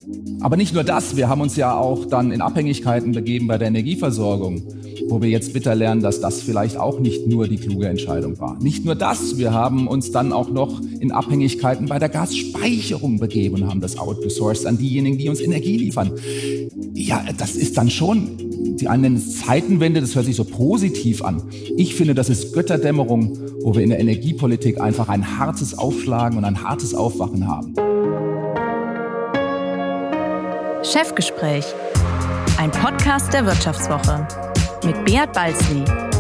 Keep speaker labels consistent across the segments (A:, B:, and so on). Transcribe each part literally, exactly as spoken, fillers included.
A: Aber nicht nur das, wir haben uns ja auch dann in Abhängigkeiten begeben bei der Energieversorgung, wo wir jetzt bitter lernen, dass das vielleicht auch nicht nur die kluge Entscheidung war. Nicht nur das, wir haben uns dann auch noch in Abhängigkeiten bei der Gasspeicherung begeben und haben das outgesourced an diejenigen, die uns Energie liefern. Ja, das ist dann schon, die einen nennen es Zeitenwende, das hört sich so positiv an. Ich finde, das ist Götterdämmerung, wo wir in der Energiepolitik einfach ein hartes Aufschlagen und ein hartes Aufwachen haben.
B: Chefgespräch, ein Podcast der Wirtschaftswoche mit Beat Balzli.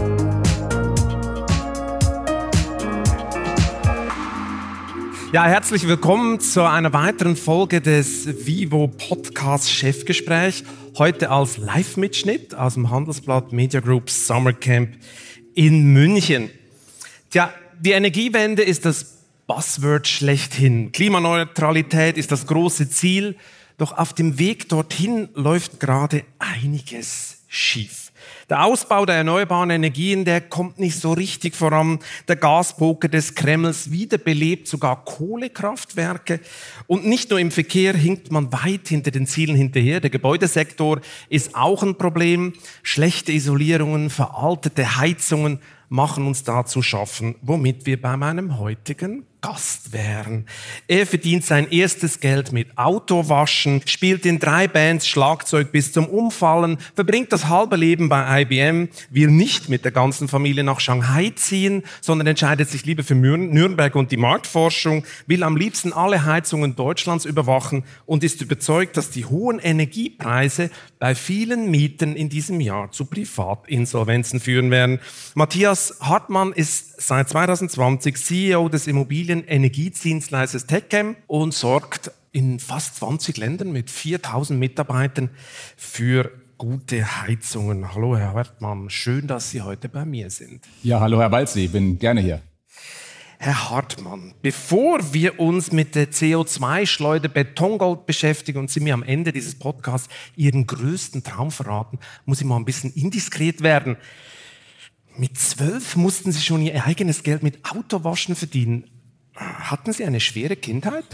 C: Ja, herzlich willkommen zu einer weiteren Folge des Vivo Podcast Chefgespräch. Heute als Live-Mitschnitt aus dem Handelsblatt Media Group Summer Camp in München. Tja, die Energiewende ist das Buzzword schlechthin. Klimaneutralität ist das große Ziel. Doch auf dem Weg dorthin läuft gerade einiges schief. Der Ausbau der erneuerbaren Energien, der kommt nicht so richtig voran. Der Gaspoker des Kremls wiederbelebt sogar Kohlekraftwerke. Und nicht nur im Verkehr hinkt man weit hinter den Zielen hinterher. Der Gebäudesektor ist auch ein Problem. Schlechte Isolierungen, veraltete Heizungen machen uns da zu schaffen, womit wir bei meinem heutigen Gast wären. Er verdient sein erstes Geld mit Autowaschen, spielt in drei Bands Schlagzeug bis zum Umfallen, verbringt das halbe Leben bei I B M, will nicht mit der ganzen Familie nach Shanghai ziehen, sondern entscheidet sich lieber für Nürnberg und die Marktforschung, will am liebsten alle Heizungen Deutschlands überwachen und ist überzeugt, dass die hohen Energiepreise bei vielen Mietern in diesem Jahr zu Privatinsolvenzen führen werden. Matthias Hartmann ist seit zwanzig zwanzig C E O des Immobilien-Energiedienstleisters Techem und sorgt in fast zwanzig Ländern mit viertausend Mitarbeitern für gute Heizungen. Hallo Herr Hartmann, schön, dass Sie heute bei mir sind.
A: Ja, hallo Herr Balzli, ich bin gerne hier.
C: Herr Hartmann, bevor wir uns mit der C O zwei Schleuder Betongold beschäftigen und Sie mir am Ende dieses Podcasts Ihren größten Traum verraten, muss ich mal ein bisschen indiskret werden. Mit zwölf mussten Sie schon Ihr eigenes Geld mit Autowaschen verdienen. Hatten Sie eine schwere Kindheit?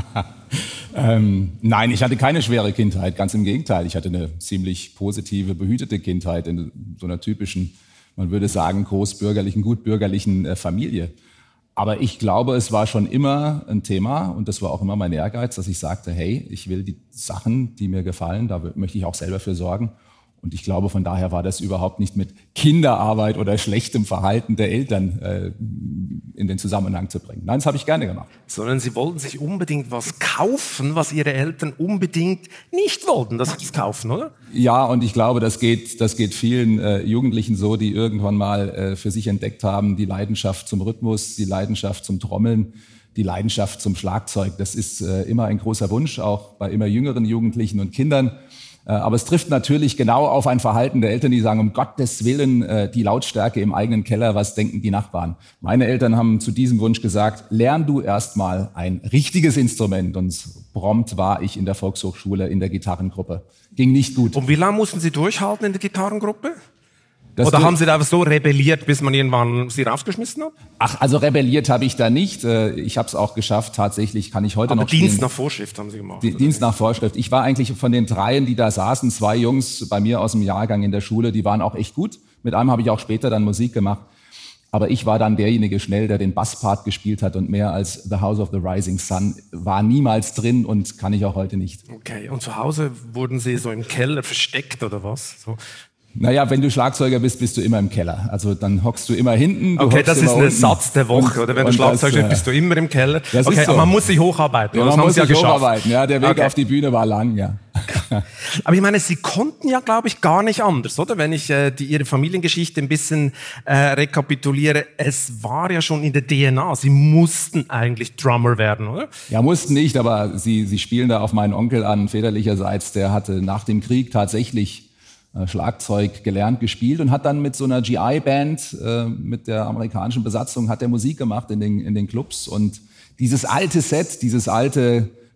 A: ähm, nein, ich hatte keine schwere Kindheit. Ganz im Gegenteil. Ich hatte eine ziemlich positive, behütete Kindheit in so einer typischen, man würde sagen, großbürgerlichen, gutbürgerlichen äh, Familie. Aber ich glaube, es war schon immer ein Thema und das war auch immer mein Ehrgeiz, dass ich sagte, hey, ich will die Sachen, die mir gefallen, da möchte ich auch selber für sorgen. Und ich glaube, von daher war das überhaupt nicht mit Kinderarbeit oder schlechtem Verhalten der Eltern äh, in den Zusammenhang zu bringen. Nein, das habe ich gerne gemacht.
C: Sondern Sie wollten sich unbedingt was kaufen, was Ihre Eltern unbedingt nicht wollten, dass Sie es kaufen, oder?
A: Ja, und ich glaube, das geht, das geht vielen äh, Jugendlichen so, die irgendwann mal äh, für sich entdeckt haben, die Leidenschaft zum Rhythmus, die Leidenschaft zum Trommeln, die Leidenschaft zum Schlagzeug. Das ist äh, immer ein großer Wunsch, auch bei immer jüngeren Jugendlichen und Kindern. Aber es trifft natürlich genau auf ein Verhalten der Eltern, die sagen, um Gottes Willen, die Lautstärke im eigenen Keller, was denken die Nachbarn? Meine Eltern haben zu diesem Wunsch gesagt, lern du erstmal ein richtiges Instrument. Und prompt war ich in der Volkshochschule in der Gitarrengruppe. Ging nicht gut.
C: Und wie lange mussten Sie durchhalten in der Gitarrengruppe?
A: Das
C: Oder haben Sie da einfach so rebelliert, bis man irgendwann Sie rausgeschmissen hat?
A: Ach, also rebelliert habe ich da nicht. Ich habe es auch geschafft. Tatsächlich kann ich heute
C: Aber
A: noch
C: Dienst
A: spielen.
C: nach Vorschrift haben Sie gemacht?
A: Die, Dienst nach Vorschrift. Ich war eigentlich von den dreien, die da saßen, zwei Jungs bei mir aus dem Jahrgang in der Schule, die waren auch echt gut. Mit einem habe ich auch später dann Musik gemacht. Aber ich war dann derjenige schnell, der den Basspart gespielt hat und mehr als The House of the Rising Sun war niemals drin und kann ich auch heute nicht.
C: Okay, und zu Hause wurden Sie so im Keller versteckt oder was? So.
A: Naja, wenn du Schlagzeuger bist, bist du immer im Keller. Also dann hockst du immer hinten. Du
C: okay, das ist ein Satz der Woche,
A: und,
C: oder? Wenn du Schlagzeuger bist, bist du immer im Keller.
A: Das
C: okay,
A: ist so.
C: Aber man muss sich hocharbeiten.
A: Ja,
C: das
A: man
C: haben
A: muss
C: Sie ja
A: sich
C: geschafft.
A: hocharbeiten. Ja, der Weg
C: okay.
A: auf die Bühne war lang, ja.
C: Aber ich meine, Sie konnten ja, glaube ich, gar nicht anders, oder? Wenn ich äh, die, Ihre Familiengeschichte ein bisschen äh, rekapituliere, es war ja schon in der D N A. Sie mussten eigentlich Drummer werden, oder?
A: Ja, mussten nicht, aber Sie, Sie spielen da auf meinen Onkel an, väterlicherseits. Der hatte nach dem Krieg tatsächlich Schlagzeug gelernt, gespielt und hat dann mit so einer G I-Band, äh, mit der amerikanischen Besatzung, hat er Musik gemacht in den, in den Clubs. Und dieses alte Set, dieses alte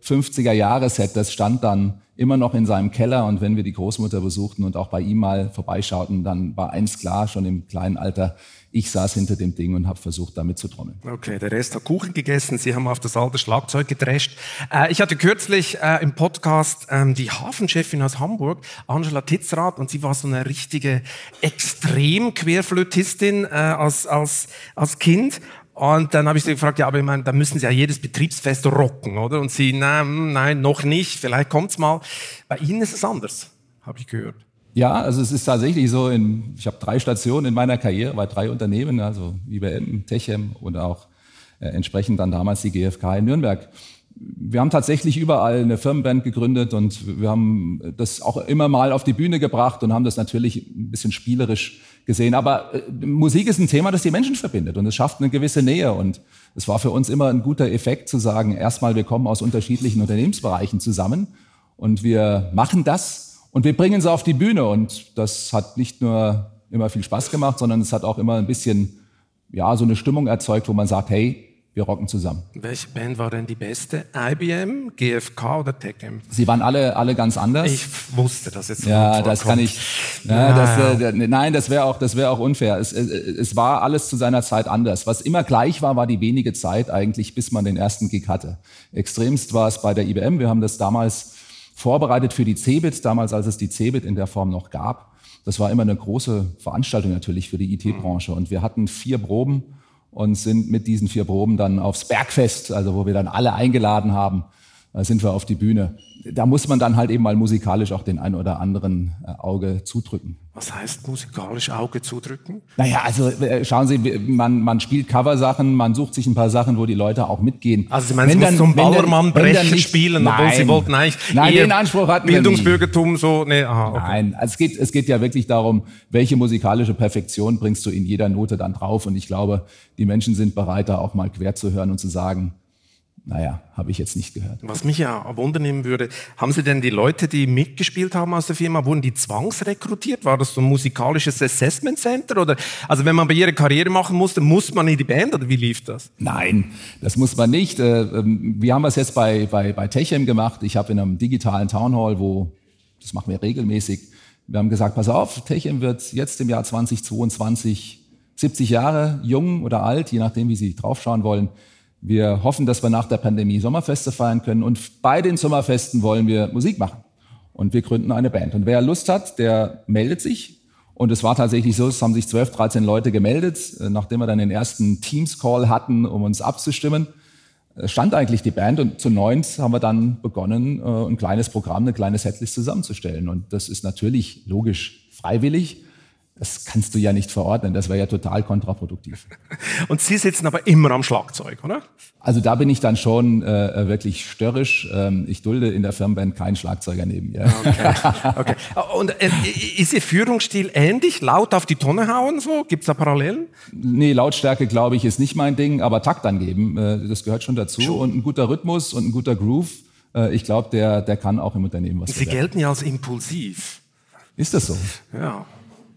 A: fünfziger-Jahre-Set, das stand dann immer noch in seinem Keller. Und wenn wir die Großmutter besuchten und auch bei ihm mal vorbeischauten, dann war eins klar, schon im kleinen Alter, ich saß hinter dem Ding und habe versucht, damit zu trommeln.
C: Okay, der Rest hat Kuchen gegessen, Sie haben auf das alte Schlagzeug gedrescht. Äh, ich hatte kürzlich äh, im Podcast ähm, die Hafenchefin aus Hamburg, Angela Titzrath, und sie war so eine richtige Extrem-Querflötistin äh, als, als, als Kind. Und dann habe ich sie gefragt, ja, aber ich meine, da müssen Sie ja jedes Betriebsfest rocken, oder? Und sie, nein, nein, noch nicht, vielleicht kommt's mal. Bei Ihnen ist es anders, habe ich gehört.
A: Ja, also es ist tatsächlich so, in, ich habe drei Stationen in meiner Karriere bei drei Unternehmen, also I B M, Techem und auch äh, entsprechend dann damals die G F K in Nürnberg. Wir haben tatsächlich überall eine Firmenband gegründet und wir haben das auch immer mal auf die Bühne gebracht und haben das natürlich ein bisschen spielerisch gesehen. Aber äh, Musik ist ein Thema, das die Menschen verbindet und es schafft eine gewisse Nähe. Und es war für uns immer ein guter Effekt zu sagen, erstmal, wir kommen aus unterschiedlichen Unternehmensbereichen zusammen und wir machen das und wir bringen es auf die Bühne. Und das hat nicht nur immer viel Spaß gemacht, sondern es hat auch immer ein bisschen, ja, so eine Stimmung erzeugt, wo man sagt, hey, wir rocken zusammen.
C: Welche Band war denn die beste? I B M, G F K oder Techem?
A: Sie waren alle alle ganz anders.
C: Ich wusste, dass jetzt
A: ja, das kann ich. Ja, das, äh, nein, das wäre auch das wäre auch unfair. Es, es, es war alles zu seiner Zeit anders. Was immer gleich war, war die wenige Zeit eigentlich, bis man den ersten Gig hatte. Extremst war es bei der I B M. Wir haben das damals vorbereitet für die Cebit, damals als es die Cebit in der Form noch gab. Das war immer eine große Veranstaltung natürlich für die I T-Branche und wir hatten vier Proben und sind mit diesen vier Proben dann aufs Bergfest, also wo wir dann alle eingeladen haben, sind wir auf die Bühne. Da muss man dann halt eben mal musikalisch auch den ein oder anderen Auge zudrücken.
C: Was heißt musikalisch Auge zudrücken?
A: Naja, also schauen Sie, man, man spielt Coversachen, man sucht sich ein paar Sachen, wo die Leute auch mitgehen.
C: Also Sie meinen, Sie müssen so ein Ballermann-Brechen spielen,
A: nein,
C: obwohl Sie wollten eigentlich
A: nein, den Anspruch hatten wir
C: Bildungsbürgertum so, nee, aha, okay.
A: Nein, also es geht, es geht ja wirklich darum, welche musikalische Perfektion bringst du in jeder Note dann drauf. Und ich glaube, die Menschen sind bereit, da auch mal quer zu hören und zu sagen, naja, habe ich jetzt nicht gehört.
C: Was mich ja wundern würde, haben Sie denn die Leute, die mitgespielt haben aus der Firma, wurden die zwangsrekrutiert? War das so ein musikalisches Assessment Center? Oder, also wenn man bei Ihrer Karriere machen musste, muss man in die Band oder wie lief das?
A: Nein, das muss man nicht. Wir haben es jetzt bei, bei, bei Techem gemacht. Ich habe in einem digitalen Townhall, wo, das machen wir regelmäßig, wir haben gesagt, pass auf, Techem wird jetzt im Jahr zweitausendzweiundzwanzig siebzig Jahre, jung oder alt, je nachdem, wie Sie draufschauen wollen. Wir hoffen, dass wir nach der Pandemie Sommerfeste feiern können und bei den Sommerfesten wollen wir Musik machen. Und wir gründen eine Band. Und wer Lust hat, der meldet sich. Und es war tatsächlich so, es haben sich zwölf, dreizehn Leute gemeldet. Nachdem wir dann den ersten Teams-Call hatten, um uns abzustimmen, stand eigentlich die Band. Und zu neunt haben wir dann begonnen, ein kleines Programm, eine kleine Setlist zusammenzustellen. Und das ist natürlich logisch freiwillig. Das kannst du ja nicht verordnen, das wäre ja total kontraproduktiv.
C: Und Sie sitzen aber immer am Schlagzeug, oder?
A: Also da bin ich dann schon äh, wirklich störrisch. Ähm, ich dulde in der Firmenband keinen Schlagzeuger neben mir.
C: Okay. Okay. Und äh, ist Ihr Führungsstil ähnlich? Laut auf die Tonne hauen? So? Gibt es da Parallelen?
A: Nee, Lautstärke, glaube ich, ist nicht mein Ding, aber Takt angeben, äh, das gehört schon dazu. Schon. Und ein guter Rhythmus und ein guter Groove, äh, ich glaube, der, der kann auch im Unternehmen was
C: Sie gelten ja als impulsiv.
A: Ist das so?
C: Ja.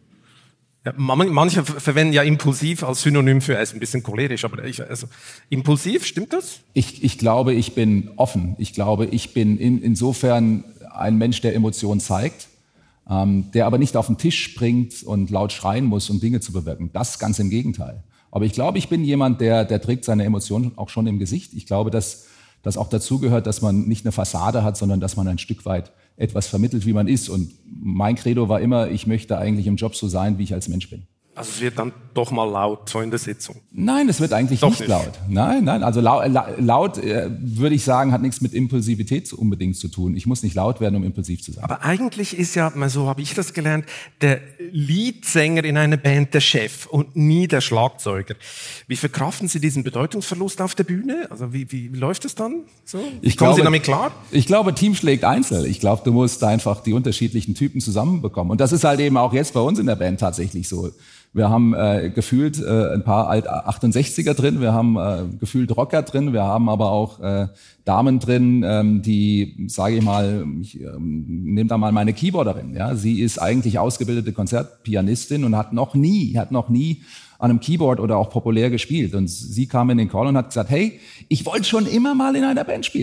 C: Ja, manche verwenden ja impulsiv als Synonym für, er ist ein bisschen cholerisch, aber ich, also, impulsiv, stimmt das?
A: Ich, ich glaube, ich bin offen. Ich glaube, ich bin in, insofern ein Mensch, der Emotionen zeigt, ähm, der aber nicht auf den Tisch springt und laut schreien muss, um Dinge zu bewirken. Das ganz im Gegenteil. Aber ich glaube, ich bin jemand, der, der trägt seine Emotionen auch schon im Gesicht. Ich glaube, dass das auch dazu gehört, dass man nicht eine Fassade hat, sondern dass man ein Stück weit etwas vermittelt, wie man ist. Und mein Credo war immer, ich möchte eigentlich im Job so sein, wie ich als Mensch bin.
C: Also es wird dann doch mal laut, so in der Sitzung?
A: Nein, es wird eigentlich nicht, nicht laut. Nein, nein, also laut, laut äh, würde ich sagen, hat nichts mit Impulsivität unbedingt zu tun. Ich muss nicht laut werden, um impulsiv zu sein.
C: Aber eigentlich ist ja, so habe ich das gelernt, der Leadsänger in einer Band der Chef und nie der Schlagzeuger. Wie verkraften Sie diesen Bedeutungsverlust auf der Bühne? Also wie, wie, wie läuft das dann? So?
A: Ich
C: Kommen
A: glaube,
C: Sie damit klar?
A: Ich glaube, Team schlägt Einzel. Ich glaube, du musst einfach die unterschiedlichen Typen zusammenbekommen. Und das ist halt eben auch jetzt bei uns in der Band tatsächlich so. Wir haben äh, gefühlt äh, ein paar Alt achtundsechziger drin, wir haben äh, gefühlt Rocker drin, wir haben aber auch äh, Damen drin, ähm, die, sage ich mal, ich äh, nehme da mal meine Keyboarderin. Ja, sie ist eigentlich ausgebildete Konzertpianistin und hat noch nie, hat noch nie an einem Keyboard oder auch populär gespielt. Und sie kam in den Call und hat gesagt, hey, ich wollte schon immer mal in einer Band spielen.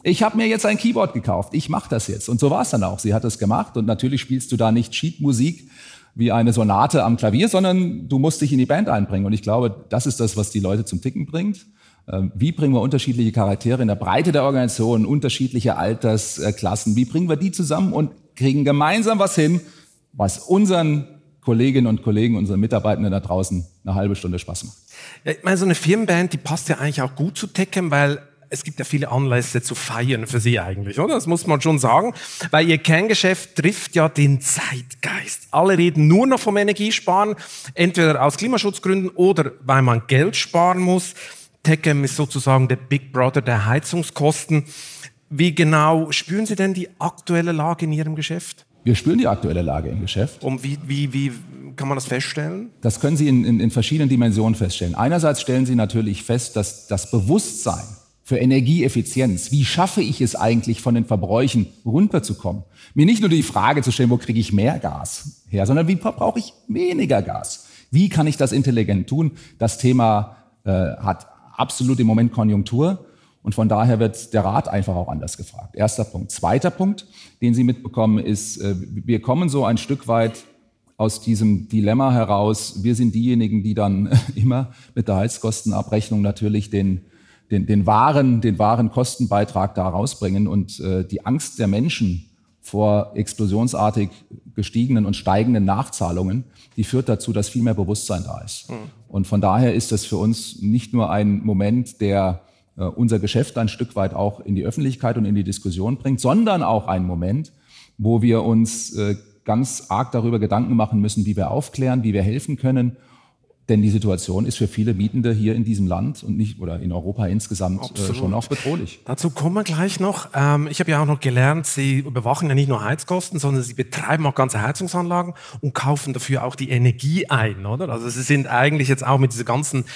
A: ich habe mir jetzt ein Keyboard gekauft, ich mache das jetzt. Und so war es dann auch. Sie hat es gemacht und natürlich spielst du da nicht Sheet-Musik wie eine Sonate am Klavier, sondern du musst dich in die Band einbringen. Und ich glaube, das ist das, was die Leute zum Ticken bringt. Wie bringen wir unterschiedliche Charaktere in der Breite der Organisation, unterschiedliche Altersklassen, wie bringen wir die zusammen und kriegen gemeinsam was hin, was unseren Kolleginnen und Kollegen, unseren Mitarbeitenden da draußen eine halbe Stunde Spaß macht.
C: Ja, ich meine, so eine Firmenband, die passt ja eigentlich auch gut zu Teckem, weil es gibt ja viele Anlässe zu feiern für Sie eigentlich, oder? Das muss man schon sagen, weil Ihr Kerngeschäft trifft ja den Zeitgeist. Alle reden nur noch vom Energiesparen, entweder aus Klimaschutzgründen oder weil man Geld sparen muss. Teckem ist sozusagen der Big Brother der Heizungskosten. Wie genau spüren Sie denn die aktuelle Lage in Ihrem Geschäft?
A: Wir spüren die aktuelle Lage im Geschäft.
C: Und wie, wie, wie kann man das feststellen?
A: Das können Sie in, in, in verschiedenen Dimensionen feststellen. Einerseits stellen Sie natürlich fest, dass das Bewusstsein für Energieeffizienz, wie schaffe ich es eigentlich, von den Verbräuchen runterzukommen, mir nicht nur die Frage zu stellen, wo kriege ich mehr Gas her, sondern wie verbrauche ich weniger Gas? Wie kann ich das intelligent tun? Das Thema äh, hat absolut im Moment Konjunktur. Und von daher wird der Rat einfach auch anders gefragt. Erster Punkt. Zweiter Punkt, den Sie mitbekommen, ist, wir kommen so ein Stück weit aus diesem Dilemma heraus. Wir sind diejenigen, die dann immer mit der Heizkostenabrechnung natürlich den, den, den, wahren, den wahren Kostenbeitrag da rausbringen. Und die Angst der Menschen vor explosionsartig gestiegenen und steigenden Nachzahlungen, die führt dazu, dass viel mehr Bewusstsein da ist. Mhm. Und von daher ist das für uns nicht nur ein Moment, der unser Geschäft ein Stück weit auch in die Öffentlichkeit und in die Diskussion bringt, sondern auch ein Moment, wo wir uns ganz arg darüber Gedanken machen müssen, wie wir aufklären, wie wir helfen können. Denn die Situation ist für viele Mietende hier in diesem Land und nicht oder in Europa insgesamt äh, schon auch bedrohlich.
C: Dazu kommen wir gleich noch. Ähm, ich habe ja auch noch gelernt, Sie überwachen ja nicht nur Heizkosten, sondern Sie betreiben auch ganze Heizungsanlagen und kaufen dafür auch die Energie ein, oder? Also Sie sind eigentlich jetzt auch mit dieser ganzen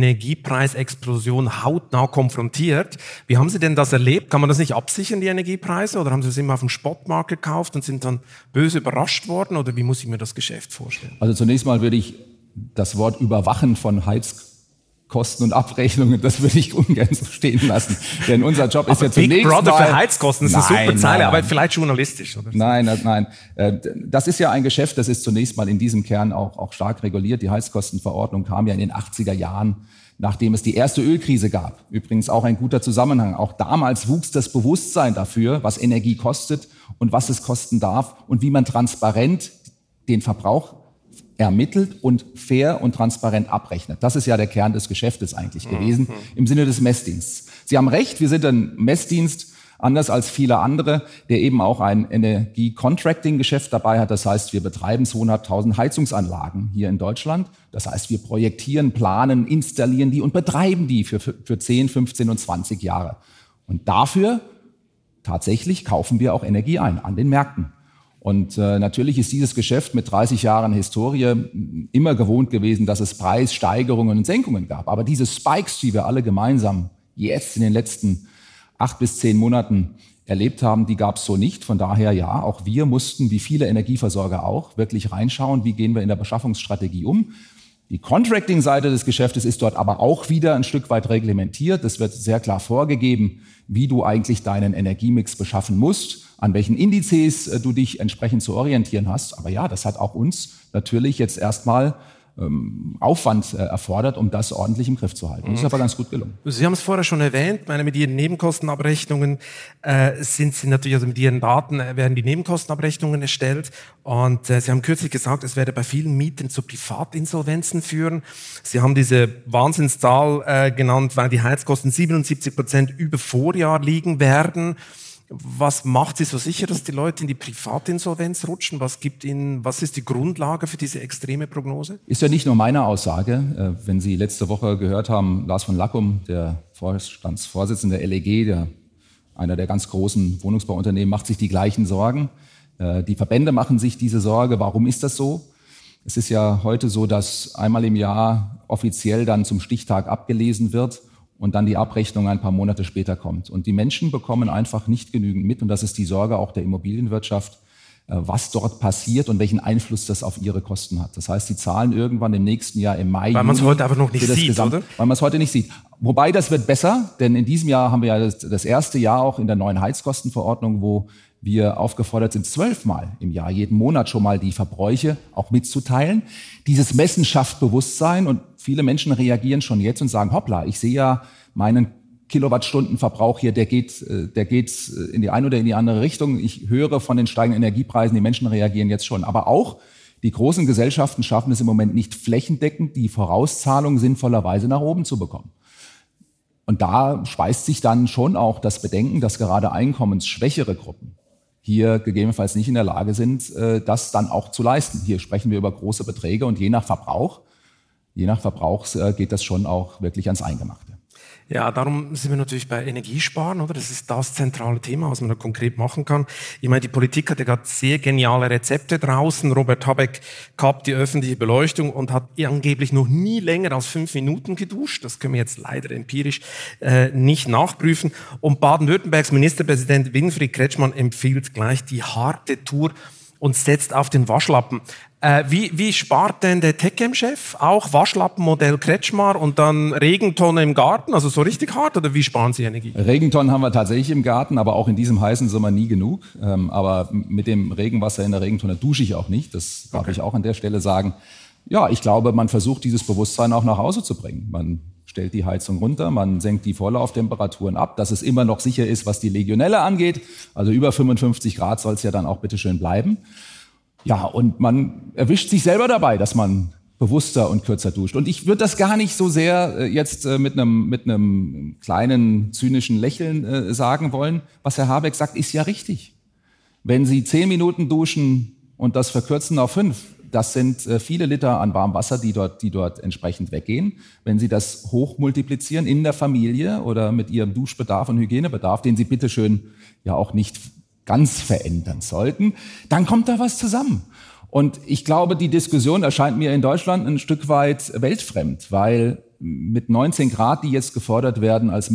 C: Energiepreisexplosion hautnah konfrontiert. Wie haben Sie denn das erlebt? Kann man das nicht absichern, die Energiepreise? Oder haben Sie es immer auf dem Spotmarkt gekauft und sind dann böse überrascht worden? Oder wie muss ich mir das Geschäft vorstellen?
A: Also zunächst mal würde ich das Wort Überwachen von Heizkosten und Abrechnungen, das würde ich ungern so stehen lassen. Denn unser Job ist ja zunächst
C: Big Brother
A: mal...
C: für Heizkosten, das ist eine super Zeile, aber vielleicht journalistisch, oder?
A: Nein, nein, nein. Das ist ja ein Geschäft, das ist zunächst mal in diesem Kern auch, auch stark reguliert. Die Heizkostenverordnung kam ja in den achtziger Jahren, nachdem es die erste Ölkrise gab. Übrigens auch ein guter Zusammenhang. Auch damals wuchs das Bewusstsein dafür, was Energie kostet und was es kosten darf und wie man transparent den Verbrauch ermittelt und fair und transparent abrechnet. Das ist ja der Kern des Geschäftes eigentlich gewesen, im Sinne des Messdienstes. Sie haben recht, wir sind ein Messdienst, anders als viele andere, der eben auch ein Energie-Contracting-Geschäft dabei hat. Das heißt, wir betreiben zweihunderttausend Heizungsanlagen hier in Deutschland. Das heißt, wir projektieren, planen, installieren die und betreiben die für, für zehn, fünfzehn und zwanzig Jahre. Und dafür tatsächlich kaufen wir auch Energie ein an den Märkten. Und äh, natürlich ist dieses Geschäft mit dreißig Jahren Historie immer gewohnt gewesen, dass es Preissteigerungen und Senkungen gab. Aber diese Spikes, die wir alle gemeinsam jetzt in den letzten acht bis zehn Monaten erlebt haben, die gab es so nicht. Von daher ja, auch wir mussten, wie viele Energieversorger auch, wirklich reinschauen, wie gehen wir in der Beschaffungsstrategie um. Die Contracting-Seite des Geschäftes ist dort aber auch wieder ein Stück weit reglementiert. Es wird sehr klar vorgegeben, wie du eigentlich deinen Energiemix beschaffen musst, an welchen Indizes äh, du dich entsprechend zu orientieren hast. Aber ja, das hat auch uns natürlich jetzt erstmal ähm, Aufwand äh, erfordert, um das ordentlich im Griff zu halten. Das ist aber ganz gut gelungen.
C: Sie haben es vorher schon erwähnt, meine, mit Ihren Nebenkostenabrechnungen äh, sind Sie natürlich, also mit Ihren Daten äh, werden die Nebenkostenabrechnungen erstellt. Und äh, Sie haben kürzlich gesagt, es werde bei vielen Mietern zu Privatinsolvenzen führen. Sie haben diese Wahnsinnszahl äh, genannt, weil die Heizkosten siebenundsiebzig Prozent über Vorjahr liegen werden. Was macht Sie so sicher, dass die Leute in die Privatinsolvenz rutschen? Was gibt Ihnen, was ist die Grundlage für diese extreme Prognose?
A: Ist ja nicht nur meine Aussage. Wenn Sie letzte Woche gehört haben, Lars von Lackum, der Vorstandsvorsitzende der L E G, der, einer der ganz großen Wohnungsbauunternehmen, macht sich die gleichen Sorgen. Die Verbände machen sich diese Sorge. Warum ist das so? Es ist ja heute so, dass einmal im Jahr offiziell dann zum Stichtag abgelesen wird und dann die Abrechnung ein paar Monate später kommt. Und die Menschen bekommen einfach nicht genügend mit, und das ist die Sorge auch der Immobilienwirtschaft, was dort passiert und welchen Einfluss das auf ihre Kosten hat. Das heißt, die zahlen irgendwann im nächsten Jahr im Mai.
C: Weil man es heute aber noch nicht sieht,
A: Gesamt,
C: oder?
A: Weil man es heute nicht sieht. Wobei, das wird besser, denn in diesem Jahr haben wir ja das, das erste Jahr auch in der neuen Heizkostenverordnung, wo wir aufgefordert sind, zwölfmal im Jahr, jeden Monat schon mal die Verbräuche auch mitzuteilen. Dieses Messen schafft Bewusstsein und viele Menschen reagieren schon jetzt und sagen, hoppla, ich sehe ja meinen Kilowattstundenverbrauch hier, der geht, der geht in die eine oder in die andere Richtung. Ich höre von den steigenden Energiepreisen, die Menschen reagieren jetzt schon. Aber auch die großen Gesellschaften schaffen es im Moment nicht flächendeckend, die Vorauszahlungen sinnvollerweise nach oben zu bekommen. Und da speist sich dann schon auch das Bedenken, dass gerade einkommensschwächere Gruppen hier gegebenenfalls nicht in der Lage sind, das dann auch zu leisten. Hier sprechen wir über große Beträge und je nach Verbrauch, je nach Verbrauch geht das schon auch wirklich ans Eingemachte.
C: Ja, darum sind wir natürlich bei Energiesparen, oder? Das ist das zentrale Thema, was man da konkret machen kann. Ich meine, die Politik hat ja gerade sehr geniale Rezepte draußen. Robert Habeck kappt die öffentliche Beleuchtung und hat angeblich noch nie länger als fünf Minuten geduscht. Das können wir jetzt leider empirisch äh, nicht nachprüfen. Und Baden-Württembergs Ministerpräsident Winfried Kretschmann empfiehlt gleich die harte Tour und setzt auf den Waschlappen. Äh, wie, wie spart denn der Techem-Chef? Auch Waschlappenmodell Kretschmar und dann Regentonne im Garten? Also so richtig hart, oder wie sparen Sie Energie?
A: Regentonnen haben wir tatsächlich im Garten, aber auch in diesem heißen Sommer nie genug. Ähm, aber mit dem Regenwasser in der Regentonne dusche ich auch nicht. Das darf okay. ich auch an der Stelle sagen. Ja, ich glaube, man versucht dieses Bewusstsein auch nach Hause zu bringen. Man stellt die Heizung runter, man senkt die Vorlauftemperaturen ab, dass es immer noch sicher ist, was die Legionelle angeht. Also über fünfundfünfzig Grad soll es ja dann auch bitteschön bleiben. Ja, und man erwischt sich selber dabei, dass man bewusster und kürzer duscht. Und ich würde das gar nicht so sehr jetzt mit einem, mit einem kleinen zynischen Lächeln sagen wollen. Was Herr Habeck sagt, ist ja richtig. Wenn Sie zehn Minuten duschen und das verkürzen auf fünf, das sind viele Liter an Warmwasser, die dort, die dort entsprechend weggehen. Wenn Sie das hochmultiplizieren in der Familie oder mit Ihrem Duschbedarf und Hygienebedarf, den Sie bitteschön ja auch nicht ganz verändern sollten, dann kommt da was zusammen. Und ich glaube, die Diskussion erscheint mir in Deutschland ein Stück weit weltfremd, weil mit neunzehn Grad, die jetzt gefordert werden als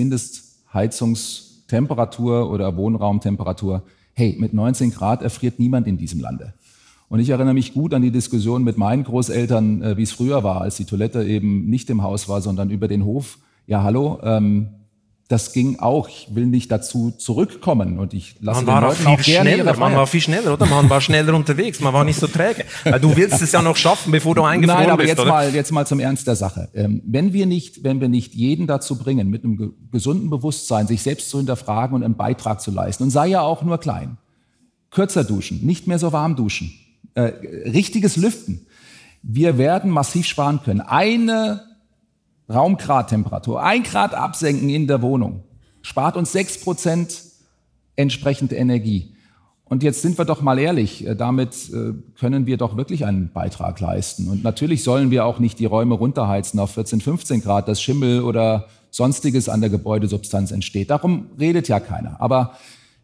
A: Mindestheizungstemperatur oder Wohnraumtemperatur, hey, mit neunzehn Grad erfriert niemand in diesem Lande. Und ich erinnere mich gut an die Diskussion mit meinen Großeltern, wie es früher war, als die Toilette eben nicht im Haus war, sondern über den Hof. Ja, hallo, ähm, das ging auch. Ich will nicht dazu zurückkommen und ich lasse
C: man war auch viel schneller. Man war viel schneller, oder? Man war schneller unterwegs. Man war nicht so träge. Weil du willst es ja noch schaffen, bevor du eingefroren bist. Nein, aber
A: jetzt
C: oder?
A: mal, jetzt mal zum Ernst der Sache. Ähm, wenn wir nicht, wenn wir nicht jeden dazu bringen, mit einem ge- gesunden Bewusstsein, sich selbst zu hinterfragen und einen Beitrag zu leisten, und sei ja auch nur klein, kürzer duschen, nicht mehr so warm duschen, äh, richtiges Lüften, wir werden massiv sparen können. Eine Raumgradtemperatur, ein Grad absenken in der Wohnung, spart uns sechs Prozent entsprechend Energie. Und jetzt sind wir doch mal ehrlich, damit können wir doch wirklich einen Beitrag leisten. Und natürlich sollen wir auch nicht die Räume runterheizen auf vierzehn, fünfzehn Grad, dass Schimmel oder Sonstiges an der Gebäudesubstanz entsteht. Darum redet ja keiner. Aber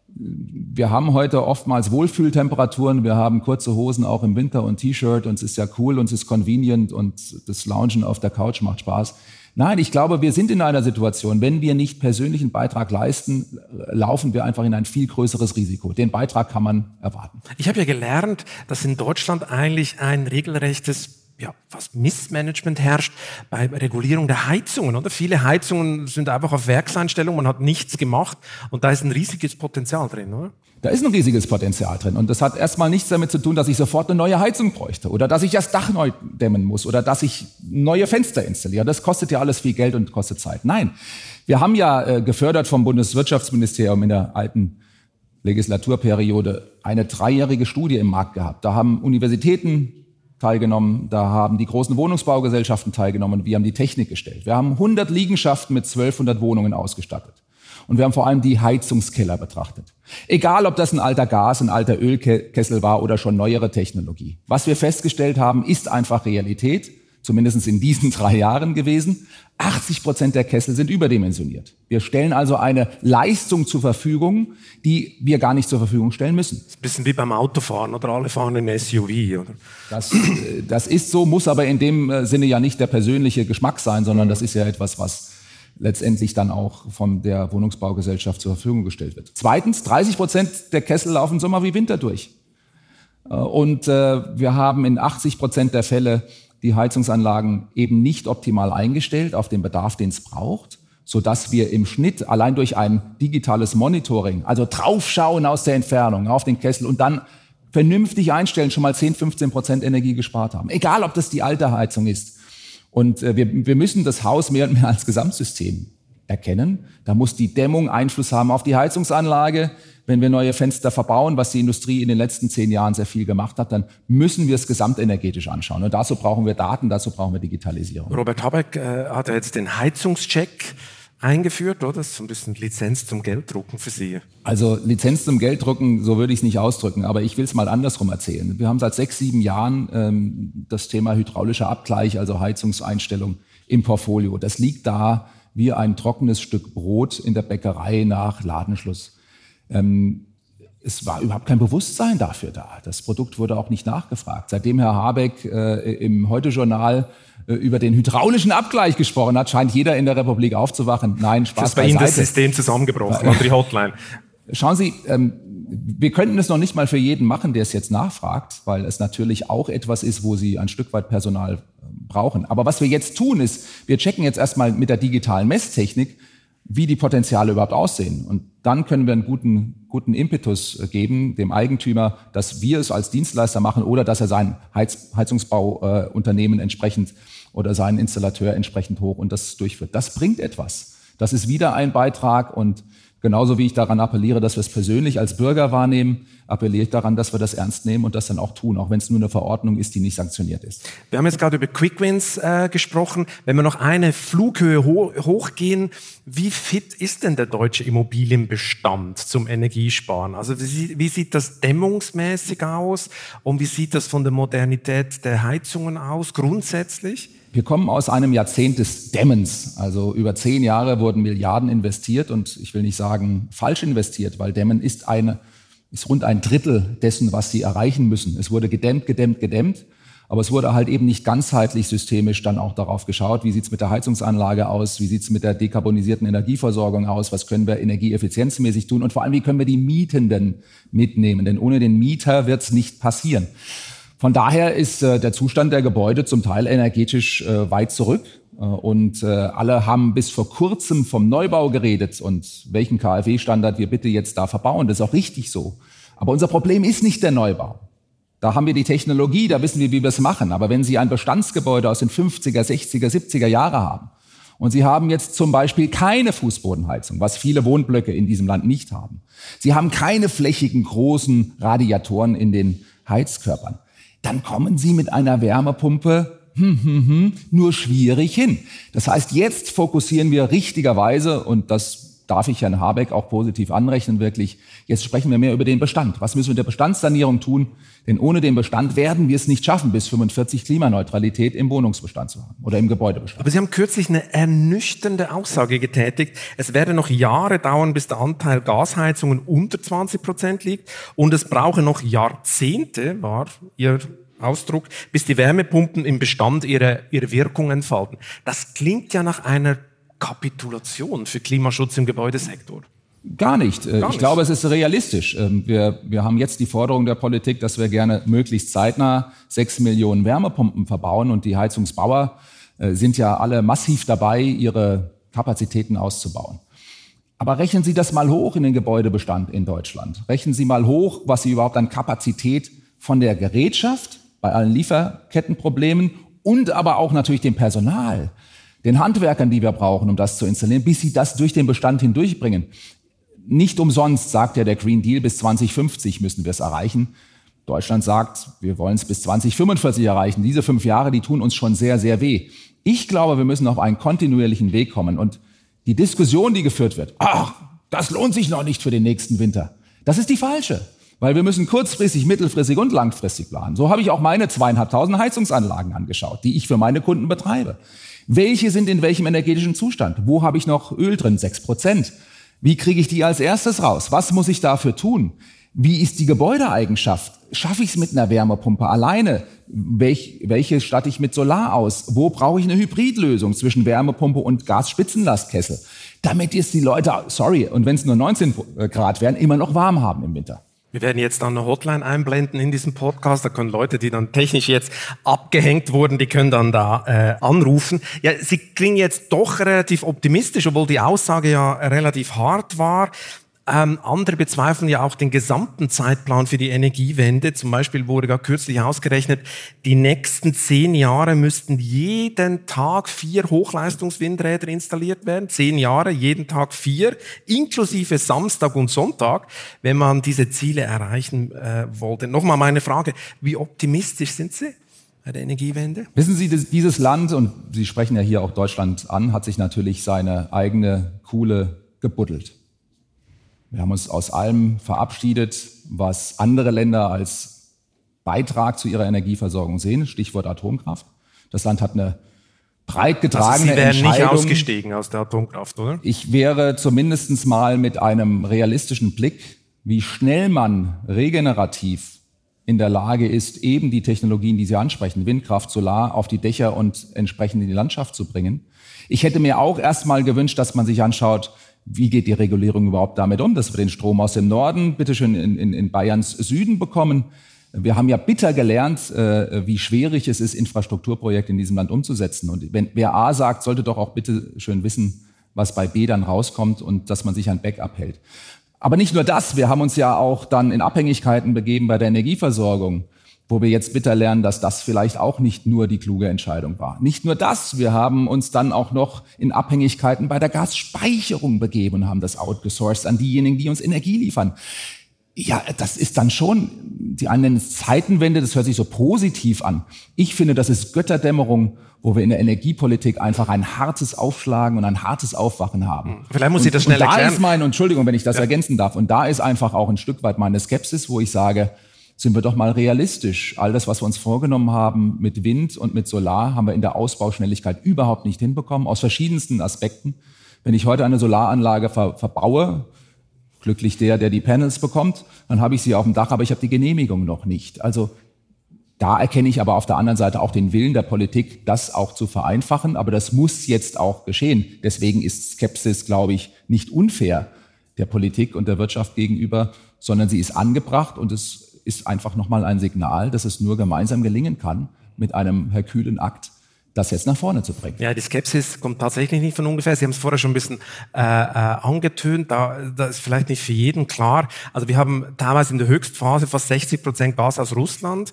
A: wir haben heute oftmals Wohlfühltemperaturen, wir haben kurze Hosen auch im Winter und T-Shirt und es ist ja cool und es ist convenient und das Loungen auf der Couch macht Spaß. Nein, ich glaube, wir sind in einer Situation, wenn wir nicht persönlichen Beitrag leisten, laufen wir einfach in ein viel größeres Risiko. Den Beitrag kann man erwarten.
C: Ich habe ja gelernt, dass in Deutschland eigentlich ein regelrechtes ja, was Missmanagement herrscht bei Regulierung der Heizungen, oder? Viele Heizungen sind einfach auf Werkseinstellung, man hat nichts gemacht und da ist ein riesiges Potenzial drin, oder?
A: Da ist ein riesiges Potenzial drin und das hat erstmal nichts damit zu tun, dass ich sofort eine neue Heizung bräuchte oder dass ich das Dach neu dämmen muss oder dass ich neue Fenster installiere. Das kostet ja alles viel Geld und kostet Zeit. Nein, wir haben ja äh, gefördert vom Bundeswirtschaftsministerium in der alten Legislaturperiode eine dreijährige Studie im Markt gehabt. Da haben Universitäten teilgenommen, da haben die großen Wohnungsbaugesellschaften teilgenommen, wir haben die Technik gestellt. Wir haben hundert Liegenschaften mit zwölfhundert Wohnungen ausgestattet. Und wir haben vor allem die Heizungskeller betrachtet. Egal, ob das ein alter Gas-, ein alter Ölkessel war oder schon neuere Technologie. Was wir festgestellt haben, ist einfach Realität, zumindest in diesen drei Jahren gewesen. achtzig Prozent der Kessel sind überdimensioniert. Wir stellen also eine Leistung zur Verfügung, die wir gar nicht zur Verfügung stellen müssen.
C: Das ist ein bisschen wie beim Autofahren, oder? Alle fahren im S U V, oder?
A: Das, das ist so, muss aber in dem Sinne ja nicht der persönliche Geschmack sein, sondern das ist ja etwas, was letztendlich dann auch von der Wohnungsbaugesellschaft zur Verfügung gestellt wird. Zweitens, dreißig Prozent der Kessel laufen Sommer wie Winter durch. Und äh, wir haben in achtzig Prozent der Fälle die Heizungsanlagen eben nicht optimal eingestellt auf den Bedarf, den es braucht, sodass wir im Schnitt allein durch ein digitales Monitoring, also draufschauen aus der Entfernung auf den Kessel und dann vernünftig einstellen, schon mal zehn, fünfzehn Prozent Energie gespart haben. Egal, ob das die alte Heizung ist. Und äh, wir, wir müssen das Haus mehr und mehr als Gesamtsystem erkennen. Da muss die Dämmung Einfluss haben auf die Heizungsanlage. Wenn wir neue Fenster verbauen, was die Industrie in den letzten zehn Jahren sehr viel gemacht hat, dann müssen wir es gesamtenergetisch anschauen. Und dazu brauchen wir Daten, dazu brauchen wir Digitalisierung.
C: Robert Habeck äh, hat ja jetzt den Heizungscheck eingeführt, oder? Das ist so ein bisschen Lizenz zum Gelddrucken für Sie.
A: Also Lizenz zum Gelddrucken, so würde ich es nicht ausdrücken, aber ich will es mal andersrum erzählen. Wir haben seit sechs, sieben Jahren ähm, das Thema hydraulischer Abgleich, also Heizungseinstellung im Portfolio. Das liegt da wie ein trockenes Stück Brot in der Bäckerei nach Ladenschluss. Ähm, es war überhaupt kein Bewusstsein dafür da. Das Produkt wurde auch nicht nachgefragt. Seitdem Herr Habeck äh, im Heute-Journal äh, über den hydraulischen Abgleich gesprochen hat, scheint jeder in der Republik aufzuwachen. Nein, Spaß
C: beiseite.
A: Ist bei Ihnen
C: das System zusammengebrochen, oder die Hotline?
A: Schauen Sie, ähm, wir könnten es noch nicht mal für jeden machen, der es jetzt nachfragt, weil es natürlich auch etwas ist, wo Sie ein Stück weit Personal äh, brauchen. Aber was wir jetzt tun, ist, wir checken jetzt erstmal mit der digitalen Messtechnik, wie die Potenziale überhaupt aussehen. Und dann können wir einen guten, guten Impetus geben, dem Eigentümer, dass wir es als Dienstleister machen oder dass er sein Heiz, Heizungsbauunternehmen äh, entsprechend oder seinen Installateur entsprechend hoch und das durchführt. Das bringt etwas. Das ist wieder ein Beitrag und genauso wie ich daran appelliere, dass wir es persönlich als Bürger wahrnehmen, appelliere ich daran, dass wir das ernst nehmen und das dann auch tun, auch wenn es nur eine Verordnung ist, die nicht sanktioniert ist.
C: Wir haben jetzt gerade über Quick Wins äh, gesprochen. Wenn wir noch eine Flughöhe ho- hochgehen, wie fit ist denn der deutsche Immobilienbestand zum Energiesparen? Also wie, wie sieht das dämmungsmäßig aus und wie sieht das von der Modernität der Heizungen aus grundsätzlich?
A: Wir kommen aus einem Jahrzehnt des Dämmens. Also über zehn Jahre wurden Milliarden investiert und ich will nicht sagen falsch investiert, weil Dämmen ist eine, ist rund ein Drittel dessen, was sie erreichen müssen. Es wurde gedämmt, gedämmt, gedämmt, aber es wurde halt eben nicht ganzheitlich systemisch dann auch darauf geschaut, wie sieht's mit der Heizungsanlage aus, wie sieht's mit der dekarbonisierten Energieversorgung aus, was können wir energieeffizienzmäßig tun und vor allem, wie können wir die Mietenden mitnehmen, denn ohne den Mieter wird's nicht passieren. Von daher ist äh, der Zustand der Gebäude zum Teil energetisch äh, weit zurück. Äh, und äh, alle haben bis vor kurzem vom Neubau geredet und welchen K f E-Standard wir bitte jetzt da verbauen. Das ist auch richtig so. Aber unser Problem ist nicht der Neubau. Da haben wir die Technologie, da wissen wir, wie wir es machen. Aber wenn Sie ein Bestandsgebäude aus den fünfziger, sechziger, siebziger Jahre haben und Sie haben jetzt zum Beispiel keine Fußbodenheizung, was viele Wohnblöcke in diesem Land nicht haben. Sie haben keine flächigen, großen Radiatoren in den Heizkörpern. Dann kommen Sie mit einer Wärmepumpe hm, hm, hm, nur schwierig hin. Das heißt, jetzt fokussieren wir richtigerweise, und das darf ich Herrn Habeck auch positiv anrechnen, wirklich, jetzt sprechen wir mehr über den Bestand. Was müssen wir mit der Bestandssanierung tun? Denn ohne den Bestand werden wir es nicht schaffen, bis fünfundvierzig Klimaneutralität im Wohnungsbestand zu haben oder im Gebäudebestand.
C: Aber Sie haben kürzlich eine ernüchternde Aussage getätigt. Es werde noch Jahre dauern, bis der Anteil Gasheizungen unter zwanzig Prozent liegt. Und es brauche noch Jahrzehnte, war Ihr Ausdruck, bis die Wärmepumpen im Bestand ihre, ihre Wirkung entfalten. Das klingt ja nach einer Kapitulation für Klimaschutz im Gebäudesektor.
A: Gar nicht.
C: Gar nicht.
A: Ich glaube, es ist realistisch. Wir, wir haben jetzt die Forderung der Politik, dass wir gerne möglichst zeitnah sechs Millionen Wärmepumpen verbauen. Und die Heizungsbauer sind ja alle massiv dabei, ihre Kapazitäten auszubauen. Aber rechnen Sie das mal hoch in den Gebäudebestand in Deutschland. Rechnen Sie mal hoch, was Sie überhaupt an Kapazität von der Gerätschaft bei allen Lieferkettenproblemen und aber auch natürlich dem Personal, den Handwerkern, die wir brauchen, um das zu installieren, bis sie das durch den Bestand hindurchbringen. Nicht umsonst sagt ja der Green Deal, bis zwanzig fünfzig müssen wir es erreichen. Deutschland sagt, wir wollen es bis zwanzig fünfundvierzig erreichen. Diese fünf Jahre, die tun uns schon sehr, sehr weh. Ich glaube, wir müssen auf einen kontinuierlichen Weg kommen. Und die Diskussion, die geführt wird, ach, das lohnt sich noch nicht für den nächsten Winter, das ist die falsche. Weil wir müssen kurzfristig, mittelfristig und langfristig planen. So habe ich auch meine zweieinhalbtausend Heizungsanlagen angeschaut, die ich für meine Kunden betreibe. Welche sind in welchem energetischen Zustand? Wo habe ich noch Öl drin? Sechs Prozent. Wie kriege ich die als erstes raus? Was muss ich dafür tun? Wie ist die Gebäudeeigenschaft? Schaffe ich es mit einer Wärmepumpe alleine? Welch, welche statte ich mit Solar aus? Wo brauche ich eine Hybridlösung zwischen Wärmepumpe und Gasspitzenlastkessel? Damit es die Leute, sorry, und wenn es nur neunzehn Grad wären, immer noch warm haben im Winter.
C: Wir werden jetzt dann eine Hotline einblenden in diesem Podcast. Da können Leute, die dann technisch jetzt abgehängt wurden, die können dann da äh, anrufen. Ja, Sie klingen jetzt doch relativ optimistisch, obwohl die Aussage ja relativ hart war. Ähm, andere bezweifeln ja auch den gesamten Zeitplan für die Energiewende. Zum Beispiel wurde gar kürzlich ausgerechnet, die nächsten zehn Jahre müssten jeden Tag vier Hochleistungswindräder installiert werden. Zehn Jahre, jeden Tag vier, inklusive Samstag und Sonntag, wenn man diese Ziele erreichen äh, wollte. Nochmal meine Frage, wie optimistisch sind Sie bei der Energiewende?
A: Wissen Sie, dieses Land, und Sie sprechen ja hier auch Deutschland an, hat sich natürlich seine eigene Kuhle gebuddelt. Wir haben uns aus allem verabschiedet, was andere Länder als Beitrag zu ihrer Energieversorgung sehen. Stichwort Atomkraft. Das Land hat eine breit getragene Entscheidung.
C: Also Sie wären nicht ausgestiegen aus der Atomkraft, oder?
A: Ich wäre zumindest mal mit einem realistischen Blick, wie schnell man regenerativ in der Lage ist, eben die Technologien, die Sie ansprechen, Windkraft, Solar, auf die Dächer und entsprechend in die Landschaft zu bringen. Ich hätte mir auch erst mal gewünscht, dass man sich anschaut, wie geht die Regulierung überhaupt damit um, dass wir den Strom aus dem Norden, bitteschön in, in, in Bayerns Süden bekommen. Wir haben ja bitter gelernt, äh, wie schwierig es ist, Infrastrukturprojekte in diesem Land umzusetzen. Und wenn wer A sagt, sollte doch auch bitte schön wissen, was bei B dann rauskommt und dass man sich ein Backup hält. Aber nicht nur das, wir haben uns ja auch dann in Abhängigkeiten begeben bei der Energieversorgung, wo wir jetzt bitter lernen, dass das vielleicht auch nicht nur die kluge Entscheidung war. Nicht nur das, wir haben uns dann auch noch in Abhängigkeiten bei der Gasspeicherung begeben und haben das outgesourced an diejenigen, die uns Energie liefern. Ja, das ist dann schon, die einen nennen es Zeitenwende, das hört sich so positiv an. Ich finde, das ist Götterdämmerung, wo wir in der Energiepolitik einfach ein hartes Aufschlagen und ein hartes Aufwachen haben.
C: Vielleicht muss ich das schnell
A: erklären. Und da
C: erklären.
A: ist mein, Entschuldigung, wenn ich das
C: ja.
A: ergänzen darf, und da ist einfach auch ein Stück weit meine Skepsis, wo ich sage, sind wir doch mal realistisch. All das, was wir uns vorgenommen haben mit Wind und mit Solar, haben wir in der Ausbauschnelligkeit überhaupt nicht hinbekommen, aus verschiedensten Aspekten. Wenn ich heute eine Solaranlage ver- verbaue, glücklich der, der die Panels bekommt, dann habe ich sie auf dem Dach, aber ich habe die Genehmigung noch nicht. Also da erkenne ich aber auf der anderen Seite auch den Willen der Politik, das auch zu vereinfachen. Aber das muss jetzt auch geschehen. Deswegen ist Skepsis, glaube ich, nicht unfair der Politik und der Wirtschaft gegenüber, sondern sie ist angebracht und es ist einfach nochmal ein Signal, dass es nur gemeinsam gelingen kann, mit einem herkühlen Akt das jetzt nach vorne zu bringen.
C: Ja, die Skepsis kommt tatsächlich nicht von ungefähr. Sie haben es vorher schon ein bisschen äh, äh, angetönt. Da, da ist vielleicht nicht für jeden klar. Also wir haben teilweise in der Höchstphase fast sechzig Prozent Gas aus Russland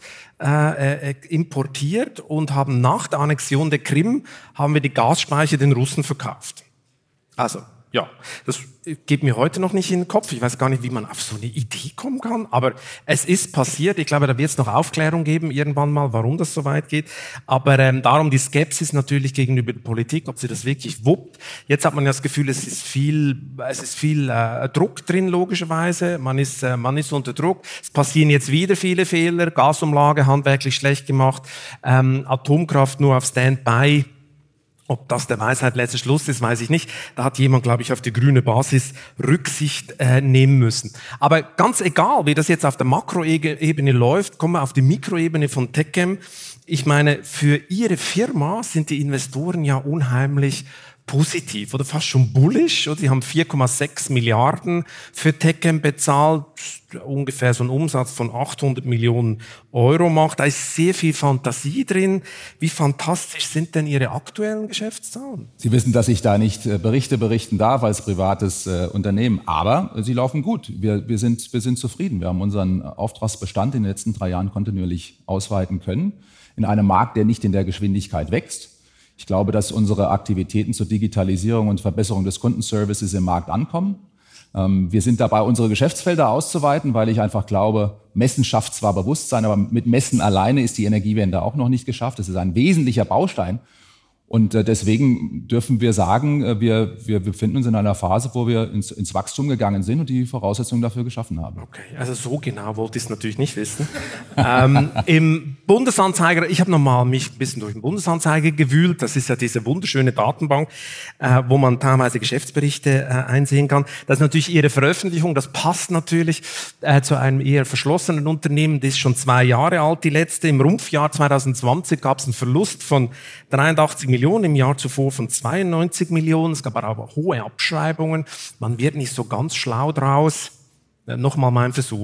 C: äh, äh, importiert und haben nach der Annexion der Krim haben wir die Gasspeicher den Russen verkauft. Also ja, das geht mir heute noch nicht in den Kopf. Ich weiß gar nicht, wie man auf so eine Idee kommen kann. Aber es ist passiert. Ich glaube, da wird es noch Aufklärung geben irgendwann mal, warum das so weit geht. Aber ähm, darum die Skepsis natürlich gegenüber der Politik, ob sie das wirklich wuppt. Jetzt hat man ja das Gefühl, es ist viel, es ist viel äh, Druck drin, logischerweise. Man ist, äh, man ist unter Druck. Es passieren jetzt wieder viele Fehler. Gasumlage handwerklich schlecht gemacht. Ähm, Atomkraft nur auf Standby. Ob das der Weisheit letzter Schluss ist, weiß ich nicht. Da hat jemand, glaube ich, auf die grüne Basis Rücksicht äh, nehmen müssen. Aber ganz egal, wie das jetzt auf der Makroebene läuft, kommen wir auf die Mikroebene von Techem. Ich meine, für Ihre Firma sind die Investoren ja unheimlich positiv oder fast schon bullish. Oder? Sie haben vier Komma sechs Milliarden für Techem bezahlt, ungefähr so ein Umsatz von achthundert Millionen Euro macht. Da ist sehr viel Fantasie drin. Wie fantastisch sind denn Ihre aktuellen Geschäftszahlen?
A: Sie wissen, dass ich da nicht äh, Berichte berichten darf als privates äh, Unternehmen, aber äh, sie laufen gut. Wir, wir, sind, wir sind zufrieden. Wir haben unseren Auftragsbestand in den letzten drei Jahren kontinuierlich ausweiten können, in einem Markt, der nicht in der Geschwindigkeit wächst. Ich glaube, dass unsere Aktivitäten zur Digitalisierung und Verbesserung des Kundenservices im Markt ankommen. Wir sind dabei, unsere Geschäftsfelder auszuweiten, weil ich einfach glaube, Messen schafft zwar Bewusstsein, aber mit Messen alleine ist die Energiewende auch noch nicht geschafft. Das ist ein wesentlicher Baustein. Und deswegen dürfen wir sagen, wir, wir befinden uns in einer Phase, wo wir ins, ins Wachstum gegangen sind und die Voraussetzungen dafür geschaffen haben.
C: Okay, also so genau wollte ich es natürlich nicht wissen. ähm, Im Bundesanzeiger, ich habe nochmal mich ein bisschen durch den Bundesanzeiger gewühlt. Das ist ja diese wunderschöne Datenbank, äh, wo man teilweise Geschäftsberichte äh, einsehen kann. Das ist natürlich Ihre Veröffentlichung. Das passt natürlich äh, zu einem eher verschlossenen Unternehmen. Das ist schon zwei Jahre alt, die letzte. Im Rumpfjahr zwanzig zwanzig gab es einen Verlust von dreiundachtzig Millionen, im Jahr zuvor von zweiundneunzig Millionen. Es gab aber auch hohe Abschreibungen. Man wird nicht so ganz schlau draus. Nochmal mein Versuch.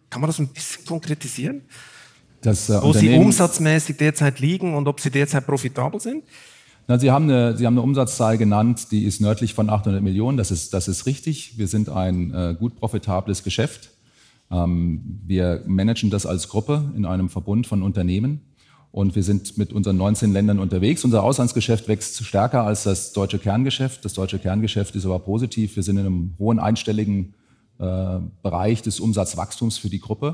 C: Kann man das ein bisschen konkretisieren?
A: Das, äh,
C: Wo Sie umsatzmäßig derzeit liegen und ob Sie derzeit profitabel sind?
A: Na, Sie haben eine, Sie haben eine Umsatzzahl genannt, die ist nördlich von achthundert Millionen. Das ist, das ist richtig. Wir sind ein äh, gut profitables Geschäft. Ähm, wir managen das als Gruppe in einem Verbund von Unternehmen. Und wir sind mit unseren neunzehn Ländern unterwegs. Unser Auslandsgeschäft wächst stärker als das deutsche Kerngeschäft. Das deutsche Kerngeschäft ist aber positiv. Wir sind in einem hohen einstelligen äh, Bereich des Umsatzwachstums für die Gruppe.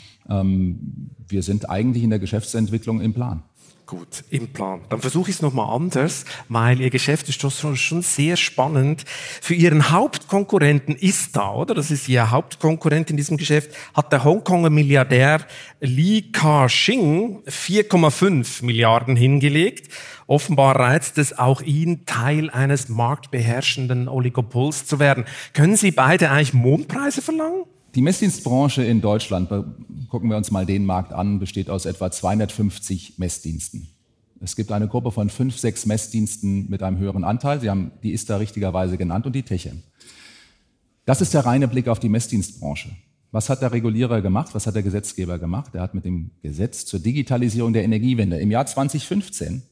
A: Ähm, wir sind eigentlich in der Geschäftsentwicklung im Plan.
C: Gut, im Plan. Dann versuche ich es nochmal anders, weil Ihr Geschäft ist schon, schon sehr spannend. Für Ihren Hauptkonkurrenten Ista, oder? Das ist Ihr Hauptkonkurrent in diesem Geschäft, hat der Hongkonger Milliardär Li Ka-shing vier Komma fünf Milliarden hingelegt. Offenbar reizt es auch ihn, Teil eines marktbeherrschenden Oligopols zu werden. Können Sie beide eigentlich Mondpreise verlangen?
A: Die Messdienstbranche in Deutschland, gucken wir uns mal den Markt an, besteht aus etwa zweihundertfünfzig Messdiensten. Es gibt eine Gruppe von fünf, sechs Messdiensten mit einem höheren Anteil. Sie haben die Ista richtigerweise genannt und die Techem. Das ist der reine Blick auf die Messdienstbranche. Was hat der Regulierer gemacht? Was hat der Gesetzgeber gemacht? Er hat mit dem Gesetz zur Digitalisierung der Energiewende im Jahr zweitausendfünfzehn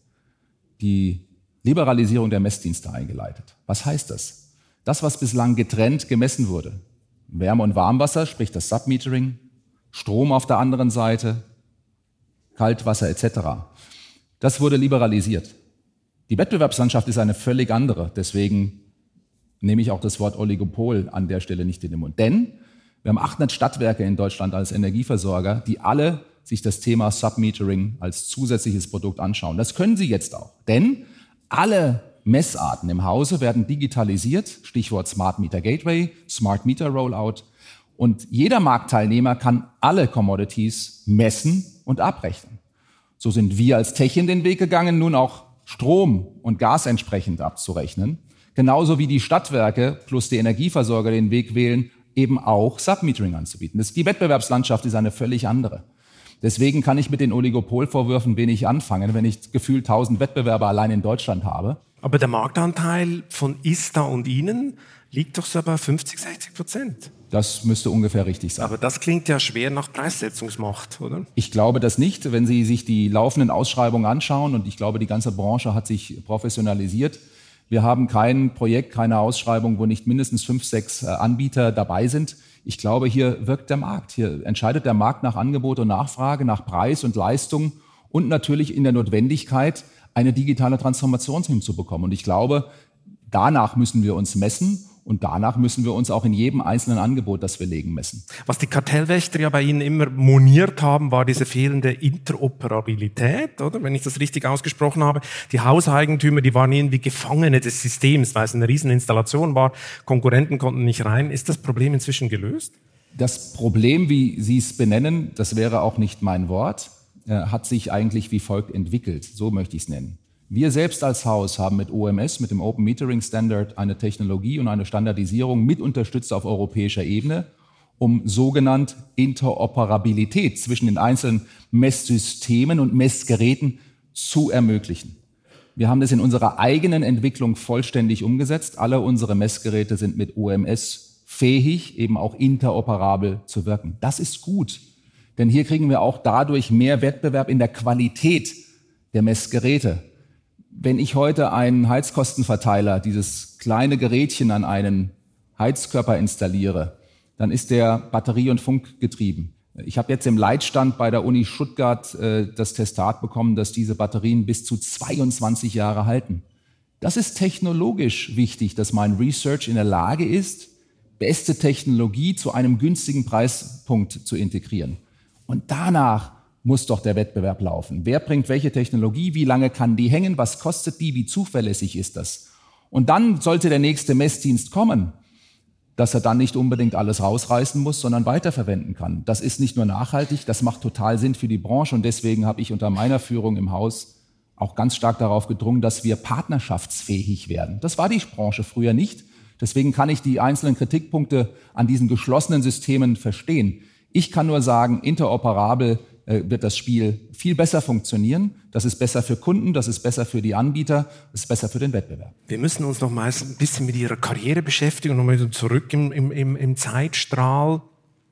A: die Liberalisierung der Messdienste eingeleitet. Was heißt das? Das, was bislang getrennt gemessen wurde, Wärme- und Warmwasser, sprich das Submetering, Strom auf der anderen Seite, Kaltwasser et cetera. Das wurde liberalisiert. Die Wettbewerbslandschaft ist eine völlig andere. Deswegen nehme ich auch das Wort Oligopol an der Stelle nicht in den Mund. Denn wir haben achthundert Stadtwerke in Deutschland als Energieversorger, die alle sich das Thema Submetering als zusätzliches Produkt anschauen. Das können sie jetzt auch. Denn alle Messarten im Hause werden digitalisiert, Stichwort Smart Meter Gateway, Smart Meter Rollout. Und jeder Marktteilnehmer kann alle Commodities messen und abrechnen. So sind wir als Techem den Weg gegangen, nun auch Strom und Gas entsprechend abzurechnen. Genauso wie die Stadtwerke plus die Energieversorger den Weg wählen, eben auch Submetering anzubieten. Das, die Wettbewerbslandschaft ist eine völlig andere. Deswegen kann ich mit den Oligopolvorwürfen wenig anfangen, wenn ich gefühlt tausend Wettbewerber allein in Deutschland habe.
C: Aber der Marktanteil von Ista und Ihnen liegt doch so bei fünfzig, sechzig Prozent.
A: Das müsste ungefähr richtig sein.
C: Aber das klingt ja schwer nach Preissetzungsmacht, oder?
A: Ich glaube das nicht. Wenn Sie sich die laufenden Ausschreibungen anschauen, und ich glaube, die ganze Branche hat sich professionalisiert, wir haben kein Projekt, keine Ausschreibung, wo nicht mindestens fünf, sechs Anbieter dabei sind. Ich glaube, hier wirkt der Markt. Hier entscheidet der Markt nach Angebot und Nachfrage, nach Preis und Leistung und natürlich in der Notwendigkeit, eine digitale Transformation hinzubekommen. Und ich glaube, danach müssen wir uns messen und danach müssen wir uns auch in jedem einzelnen Angebot, das wir legen, messen.
C: Was die Kartellwächter ja bei Ihnen immer moniert haben, war diese fehlende Interoperabilität, oder? Wenn ich das richtig ausgesprochen habe. Die Hauseigentümer, die waren irgendwie Gefangene des Systems, weil es eine riesen Installation war. Konkurrenten konnten nicht rein. Ist das Problem inzwischen gelöst?
A: Das Problem, wie Sie es benennen, das wäre auch nicht mein Wort, hat sich eigentlich wie folgt entwickelt. So möchte ich es nennen. Wir selbst als Haus haben mit O M S, mit dem Open Metering Standard, eine Technologie und eine Standardisierung mit unterstützt auf europäischer Ebene, um sogenannte Interoperabilität zwischen den einzelnen Messsystemen und Messgeräten zu ermöglichen. Wir haben das in unserer eigenen Entwicklung vollständig umgesetzt. Alle unsere Messgeräte sind mit O M S fähig, eben auch interoperabel zu wirken. Das ist gut, denn hier kriegen wir auch dadurch mehr Wettbewerb in der Qualität der Messgeräte. Wenn ich heute einen Heizkostenverteiler, dieses kleine Gerätchen an einen Heizkörper installiere, dann ist der batterie- und funkgetrieben. Ich habe jetzt im Leitstand bei der Uni Stuttgart äh, das Testat bekommen, dass diese Batterien bis zu zweiundzwanzig Jahre halten. Das ist technologisch wichtig, dass mein Research in der Lage ist, beste Technologie zu einem günstigen Preispunkt zu integrieren. Und danach muss doch der Wettbewerb laufen. Wer bringt welche Technologie? Wie lange kann die hängen? Was kostet die? Wie zuverlässig ist das? Und dann sollte der nächste Messdienst kommen, dass er dann nicht unbedingt alles rausreißen muss, sondern weiterverwenden kann. Das ist nicht nur nachhaltig, das macht total Sinn für die Branche. Und deswegen habe ich unter meiner Führung im Haus auch ganz stark darauf gedrungen, dass wir partnerschaftsfähig werden. Das war die Branche früher nicht. Deswegen kann ich die einzelnen Kritikpunkte an diesen geschlossenen Systemen verstehen. Ich kann nur sagen, interoperabel wird das Spiel viel besser funktionieren. Das ist besser für Kunden, das ist besser für die Anbieter, das ist besser für den Wettbewerb.
C: Wir müssen uns noch mal ein bisschen mit Ihrer Karriere beschäftigen, nochmal zurück im, im, im Zeitstrahl.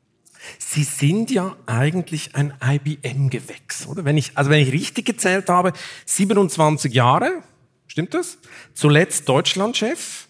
C: Sie sind ja eigentlich ein I B M-Gewächs, oder? Wenn ich, also wenn ich richtig gezählt habe, siebenundzwanzig Jahre, stimmt das? Zuletzt Deutschlandchef.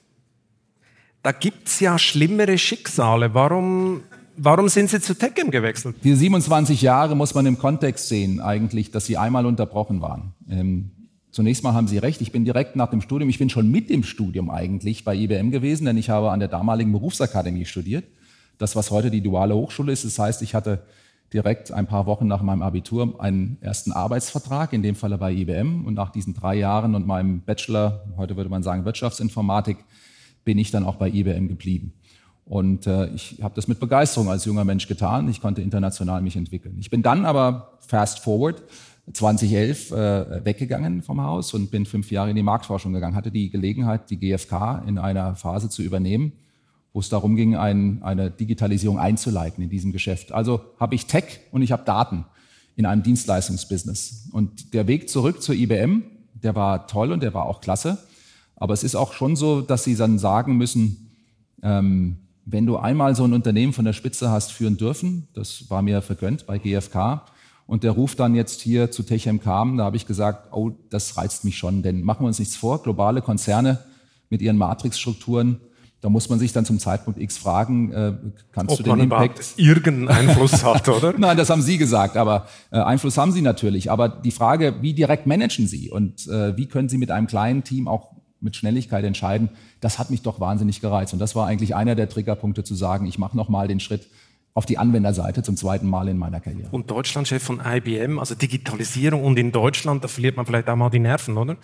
C: Da gibt's ja schlimmere Schicksale. Warum, warum sind Sie zu Techem gewechselt?
A: Die siebenundzwanzig Jahre muss man im Kontext sehen, eigentlich, dass sie einmal unterbrochen waren. Ähm, zunächst mal haben Sie recht, ich bin direkt nach dem Studium, ich bin schon mit dem Studium eigentlich bei I B M gewesen, denn ich habe an der damaligen Berufsakademie studiert. Das, was heute die duale Hochschule ist. Das heißt, ich hatte direkt ein paar Wochen nach meinem Abitur einen ersten Arbeitsvertrag, in dem Falle bei I B M. Und nach diesen drei Jahren und meinem Bachelor, heute würde man sagen Wirtschaftsinformatik, bin ich dann auch bei I B M geblieben. Und äh, ich habe das mit Begeisterung als junger Mensch getan. Ich konnte international mich entwickeln. Ich bin dann aber fast forward zweitausendelf äh, weggegangen vom Haus und bin fünf Jahre in die Marktforschung gegangen. Hatte die Gelegenheit, die G F K in einer Phase zu übernehmen, wo es darum ging, ein, eine Digitalisierung einzuleiten in diesem Geschäft. Also habe ich Tech und ich habe Daten in einem Dienstleistungsbusiness. Und der Weg zurück zur I B M, der war toll und der war auch klasse. Aber es ist auch schon so, dass Sie dann sagen müssen, ähm, wenn du einmal so ein Unternehmen von der Spitze hast führen dürfen, das war mir vergönnt bei G F K, und der Ruf dann jetzt hier zu Techem kam, da habe ich gesagt, oh, das reizt mich schon, denn machen wir uns nichts vor, globale Konzerne mit ihren Matrixstrukturen, da muss man sich dann zum Zeitpunkt X fragen, äh, kannst
C: Ob
A: du den Impact
C: irgendeinen Einfluss hat, oder?
A: Nein, das haben Sie gesagt, aber äh, Einfluss haben Sie natürlich. Aber die Frage, wie direkt managen Sie und äh, wie können Sie mit einem kleinen Team auch mit Schnelligkeit entscheiden, das hat mich doch wahnsinnig gereizt. Und das war eigentlich einer der Triggerpunkte zu sagen, ich mache nochmal den Schritt auf die Anwenderseite zum zweiten Mal in meiner Karriere.
C: Und Deutschlandchef von I B M, also Digitalisierung und in Deutschland, da verliert man vielleicht auch mal die Nerven, oder?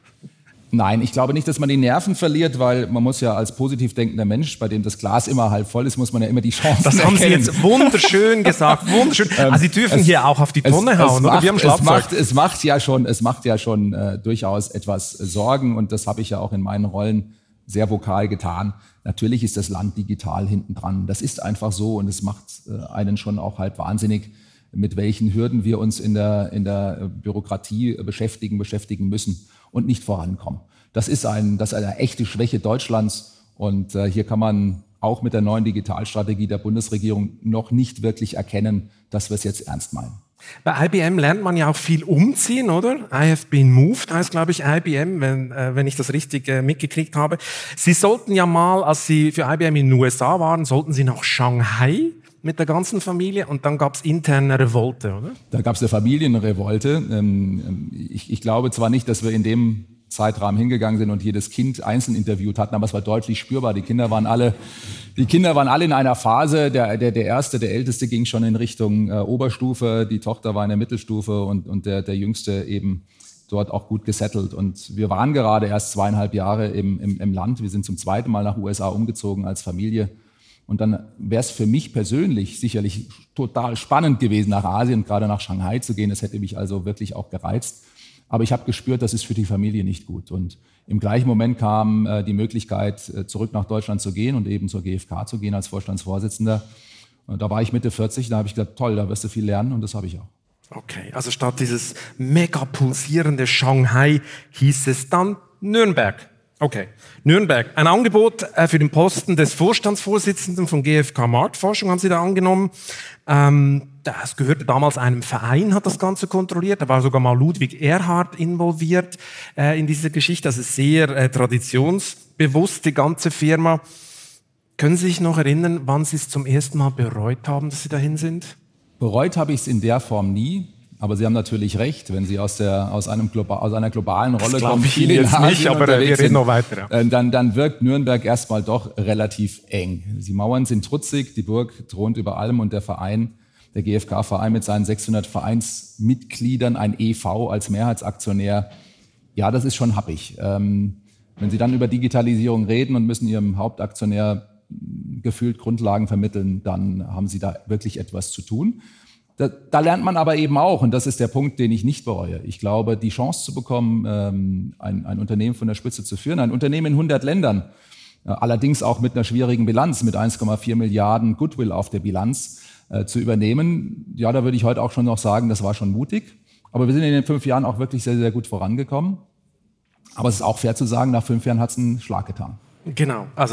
A: Nein, ich glaube nicht, dass man die Nerven verliert, weil man muss ja als positiv denkender Mensch, bei dem das Glas immer halb voll ist, muss man ja immer die Chancen
C: Das haben
A: erkennen.
C: Sie jetzt wunderschön gesagt, wunderschön. Also Sie dürfen es, hier auch auf die Tonne es, hauen,
A: es macht,
C: oder? Wir haben Schlagzeug.
A: Es macht, es macht ja schon, es macht ja schon äh, durchaus etwas Sorgen und das habe ich ja auch in meinen Rollen sehr vokal getan. Natürlich ist das Land digital hinten dran. Das ist einfach so und es macht äh, einen schon auch halb wahnsinnig, mit welchen Hürden wir uns in der, in der Bürokratie beschäftigen, beschäftigen müssen und nicht vorankommen. Das ist, ein, das ist eine echte Schwäche Deutschlands und äh, hier kann man auch mit der neuen Digitalstrategie der Bundesregierung noch nicht wirklich erkennen, dass wir es jetzt ernst meinen.
C: Bei I B M lernt man ja auch viel umziehen, oder? I have been moved heißt, glaube ich, I B M, wenn, äh, wenn ich das richtig äh, mitgekriegt habe. Sie sollten ja mal, als Sie für I B M in den U S A waren, sollten Sie nach Shanghai mit der ganzen Familie und dann gab es interne Revolte, oder?
A: Da gab es eine Familienrevolte. Ich, ich glaube zwar nicht, dass wir in dem Zeitrahmen hingegangen sind und jedes Kind einzeln interviewt hatten, aber es war deutlich spürbar. Die Kinder waren alle, die Kinder waren alle in einer Phase. Der, der, der erste, der älteste ging schon in Richtung äh, Oberstufe, die Tochter war in der Mittelstufe und, und der, der jüngste eben dort auch gut gesettelt. Und wir waren gerade erst zweieinhalb Jahre im, im, im Land. Wir sind zum zweiten Mal nach U S A umgezogen als Familie. Und dann wäre es für mich persönlich sicherlich total spannend gewesen, nach Asien, gerade nach Shanghai zu gehen. Das hätte mich also wirklich auch gereizt. Aber ich habe gespürt, das ist für die Familie nicht gut. Und im gleichen Moment kam äh, die Möglichkeit, äh, zurück nach Deutschland zu gehen und eben zur G F K zu gehen als Vorstandsvorsitzender. Und da war ich Mitte vierzig, da habe ich gedacht, toll, da wirst du viel lernen und das habe ich auch.
C: Okay, also statt dieses mega pulsierende Shanghai hieß es dann Nürnberg. Okay, Nürnberg. Ein Angebot äh, für den Posten des Vorstandsvorsitzenden von G F K Marktforschung haben Sie da angenommen. Ähm, das gehörte damals einem Verein, hat das Ganze kontrolliert. Da war sogar mal Ludwig Erhard involviert äh, in diese Geschichte. Also sehr äh, traditionsbewusst, die ganze Firma. Können Sie sich noch erinnern, wann Sie es zum ersten Mal bereut haben, dass Sie dahin sind?
A: Bereut habe ich es in der Form nie. Aber Sie haben natürlich recht, wenn Sie aus, der, aus, einem Globa, aus einer globalen Rolle kommen,
C: ich viel jetzt nicht, aber wir reden noch weiter. Ja.
A: Dann, dann wirkt Nürnberg erstmal doch relativ eng. Die Mauern sind trutzig, die Burg thront über allem und der Verein, der G F K-Verein mit seinen sechshundert Vereinsmitgliedern, ein E V als Mehrheitsaktionär, ja, das ist schon happig. Ähm, wenn Sie dann über Digitalisierung reden und müssen Ihrem Hauptaktionär gefühlt Grundlagen vermitteln, dann haben Sie da wirklich etwas zu tun. Da, da lernt man aber eben auch, und das ist der Punkt, den ich nicht bereue. Ich glaube, die Chance zu bekommen, ähm, ein, ein Unternehmen von der Spitze zu führen, ein Unternehmen in hundert Ländern, äh, allerdings auch mit einer schwierigen Bilanz, mit eins Komma vier Milliarden Goodwill auf der Bilanz äh, zu übernehmen, ja, da würde ich heute auch schon noch sagen, das war schon mutig. Aber wir sind in den fünf Jahren auch wirklich sehr, sehr gut vorangekommen. Aber es ist auch fair zu sagen, nach fünf Jahren hat es einen Schlag getan.
C: Genau, also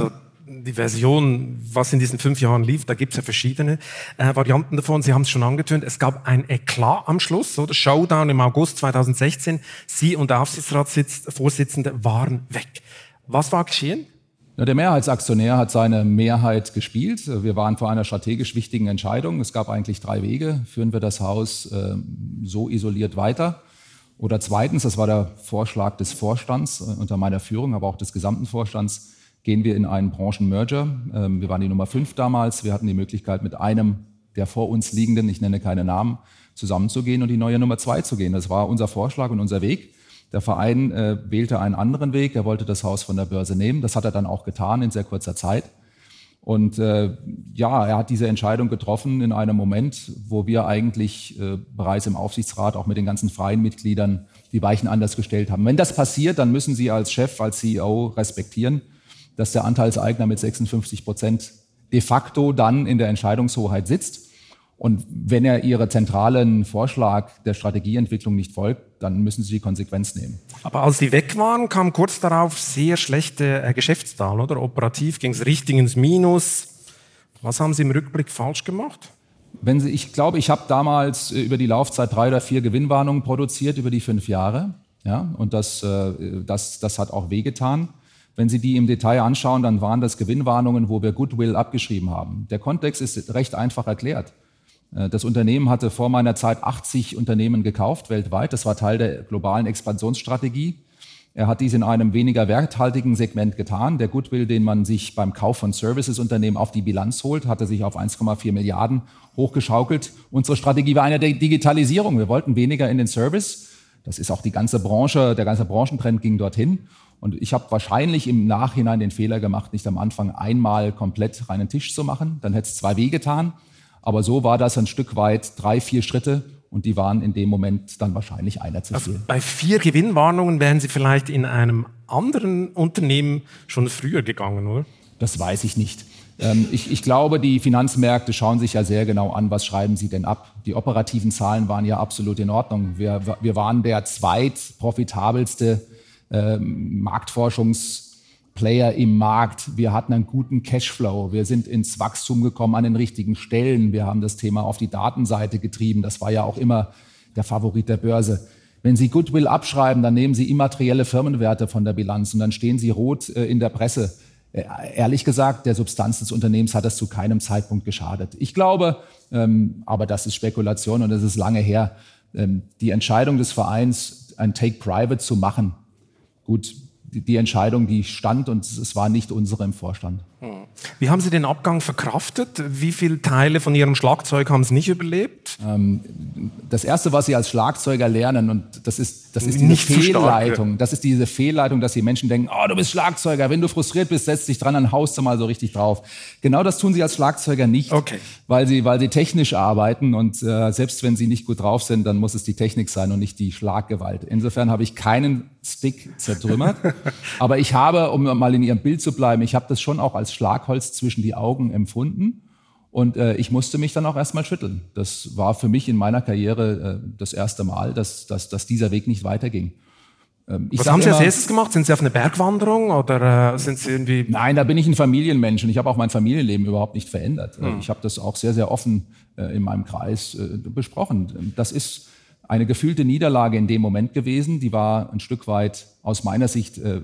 C: die Version, was in diesen fünf Jahren lief, da gibt es ja verschiedene äh, Varianten davon. Sie haben es schon angetönt, es gab ein Eklat am Schluss, oder? Showdown im August zweitausendsechzehn. Sie und der Aufsichtsratsvorsitzende waren weg. Was war geschehen?
A: Ja, der Mehrheitsaktionär hat seine Mehrheit gespielt. Wir waren vor einer strategisch wichtigen Entscheidung. Es gab eigentlich drei Wege. Führen wir das Haus äh, so isoliert weiter? Oder zweitens, das war der Vorschlag des Vorstands äh, unter meiner Führung, aber auch des gesamten Vorstands, gehen wir in einen Branchenmerger. Ähm, wir waren die Nummer fünf damals. Wir hatten die Möglichkeit, mit einem der vor uns liegenden, ich nenne keine Namen, zusammenzugehen und die neue Nummer zwei zu gehen. Das war unser Vorschlag und unser Weg. Der Verein äh, wählte einen anderen Weg. Er wollte das Haus von der Börse nehmen. Das hat er dann auch getan in sehr kurzer Zeit. Und äh, ja, er hat diese Entscheidung getroffen in einem Moment, wo wir eigentlich äh, bereits im Aufsichtsrat auch mit den ganzen freien Mitgliedern die Weichen anders gestellt haben. Wenn das passiert, dann müssen Sie als Chef, als C E O respektieren, dass der Anteilseigner mit sechsundfünfzig Prozent de facto dann in der Entscheidungshoheit sitzt. Und wenn er Ihren zentralen Vorschlag der Strategieentwicklung nicht folgt, dann müssen Sie die Konsequenz nehmen.
C: Aber als Sie weg waren, kam kurz darauf sehr schlechte äh, Geschäftszahlen, oder? Operativ ging es richtig ins Minus. Was haben Sie im Rückblick falsch gemacht?
A: Wenn Sie, ich glaube, ich habe damals äh, über die Laufzeit drei oder vier Gewinnwarnungen produziert über die fünf Jahre. Ja, und das, äh, das, das hat auch wehgetan. Wenn Sie die im Detail anschauen, dann waren das Gewinnwarnungen, wo wir Goodwill abgeschrieben haben. Der Kontext ist recht einfach erklärt. Das Unternehmen hatte vor meiner Zeit achtzig Unternehmen gekauft weltweit. Das war Teil der globalen Expansionsstrategie. Er hat dies in einem weniger werthaltigen Segment getan. Der Goodwill, den man sich beim Kauf von Services-Unternehmen auf die Bilanz holt, hatte sich auf eins Komma vier Milliarden hochgeschaukelt. Unsere Strategie war eine der Digitalisierung. Wir wollten weniger in den Service. Das ist auch die ganze Branche, der ganze Branchentrend ging dorthin. Und ich habe wahrscheinlich im Nachhinein den Fehler gemacht, nicht am Anfang einmal komplett reinen Tisch zu machen. Dann hätte es zwei weh getan. Aber so war das ein Stück weit drei, vier Schritte. Und die waren in dem Moment dann wahrscheinlich einer zu viel.
C: Also bei vier Gewinnwarnungen wären Sie vielleicht in einem anderen Unternehmen schon früher gegangen, oder?
A: Das weiß ich nicht. Ähm, ich, ich glaube, die Finanzmärkte schauen sich ja sehr genau an, was schreiben sie denn ab. Die operativen Zahlen waren ja absolut in Ordnung. Wir, wir waren der zweitprofitabelste äh, Marktforschungsplayer im Markt. Wir hatten einen guten Cashflow. Wir sind ins Wachstum gekommen an den richtigen Stellen. Wir haben das Thema auf die Datenseite getrieben. Das war ja auch immer der Favorit der Börse. Wenn Sie Goodwill abschreiben, dann nehmen Sie immaterielle Firmenwerte von der Bilanz und dann stehen Sie rot äh, in der Presse. Äh, ehrlich gesagt, der Substanz des Unternehmens hat das zu keinem Zeitpunkt geschadet. Ich glaube, ähm, aber das ist Spekulation und das ist lange her, ähm, die Entscheidung des Vereins, ein Take-Private zu machen, gut, die, die Entscheidung, die stand und es war nicht unsere im Vorstand.
C: Wie haben Sie den Abgang verkraftet? Wie viele Teile von Ihrem Schlagzeug haben Sie nicht überlebt?
A: Ähm, das Erste, was Sie als Schlagzeuger lernen, und das ist, das ist diese
C: Nicht zu
A: Fehlleitung,
C: stark.
A: das ist diese Fehlleitung, dass die Menschen denken, oh, du bist Schlagzeuger, wenn du frustriert bist, setz dich dran, dann haust du mal so richtig drauf. Genau das tun Sie als Schlagzeuger nicht,
C: Okay.
A: weil Sie, weil Sie technisch arbeiten und äh, selbst wenn Sie nicht gut drauf sind, dann muss es die Technik sein und nicht die Schlaggewalt. Insofern habe ich keinen Stick zertrümmert, aber ich habe, um mal in Ihrem Bild zu bleiben, ich habe das schon auch als Schlagholz zwischen die Augen empfunden und äh, ich musste mich dann auch erstmal schütteln. Das war für mich in meiner Karriere äh, das erste Mal, dass, dass, dass dieser Weg nicht weiterging. Ähm, ich
C: Was
A: sag
C: haben Sie als
A: immer,
C: erstes gemacht? Sind Sie auf eine Bergwanderung oder äh, sind Sie irgendwie...
A: Nein, da bin ich ein Familienmensch und ich habe auch mein Familienleben überhaupt nicht verändert. Hm. Ich habe das auch sehr, sehr offen äh, in meinem Kreis äh, besprochen. Das ist eine gefühlte Niederlage in dem Moment gewesen. Die war ein Stück weit aus meiner Sicht... Äh,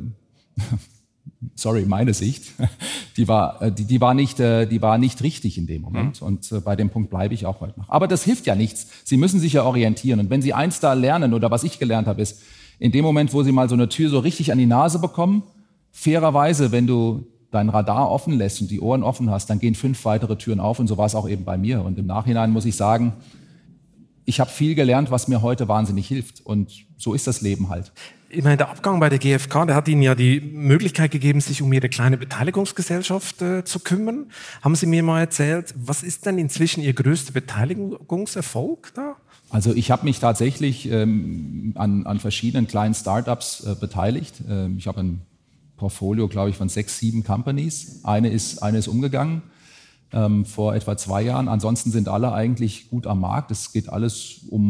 A: Sorry, meine Sicht, die war, die, die war nicht, die war nicht richtig in dem Moment. Und bei dem Punkt bleibe ich auch heute noch. Aber das hilft ja nichts. Sie müssen sich ja orientieren. Und wenn Sie eins da lernen oder was ich gelernt habe, ist, in dem Moment, wo Sie mal so eine Tür so richtig an die Nase bekommen, fairerweise, wenn du dein Radar offen lässt und die Ohren offen hast, dann gehen fünf weitere Türen auf. Und so war es auch eben bei mir. Und im Nachhinein muss ich sagen, ich habe viel gelernt, was mir heute wahnsinnig hilft. Und so ist das Leben halt.
C: Ich meine, der Abgang bei der G F K, der hat Ihnen ja die Möglichkeit gegeben, sich um Ihre kleine Beteiligungsgesellschaft äh, zu kümmern. Haben Sie mir mal erzählt, was ist denn inzwischen Ihr größter Beteiligungserfolg da?
A: Also ich habe mich tatsächlich ähm, an, an verschiedenen kleinen Startups äh, beteiligt. Ähm, ich habe ein Portfolio, glaube ich, von sechs, sieben Companies. Eine ist, eine ist umgegangen ähm, vor etwa zwei Jahren. Ansonsten sind alle eigentlich gut am Markt. Es geht alles um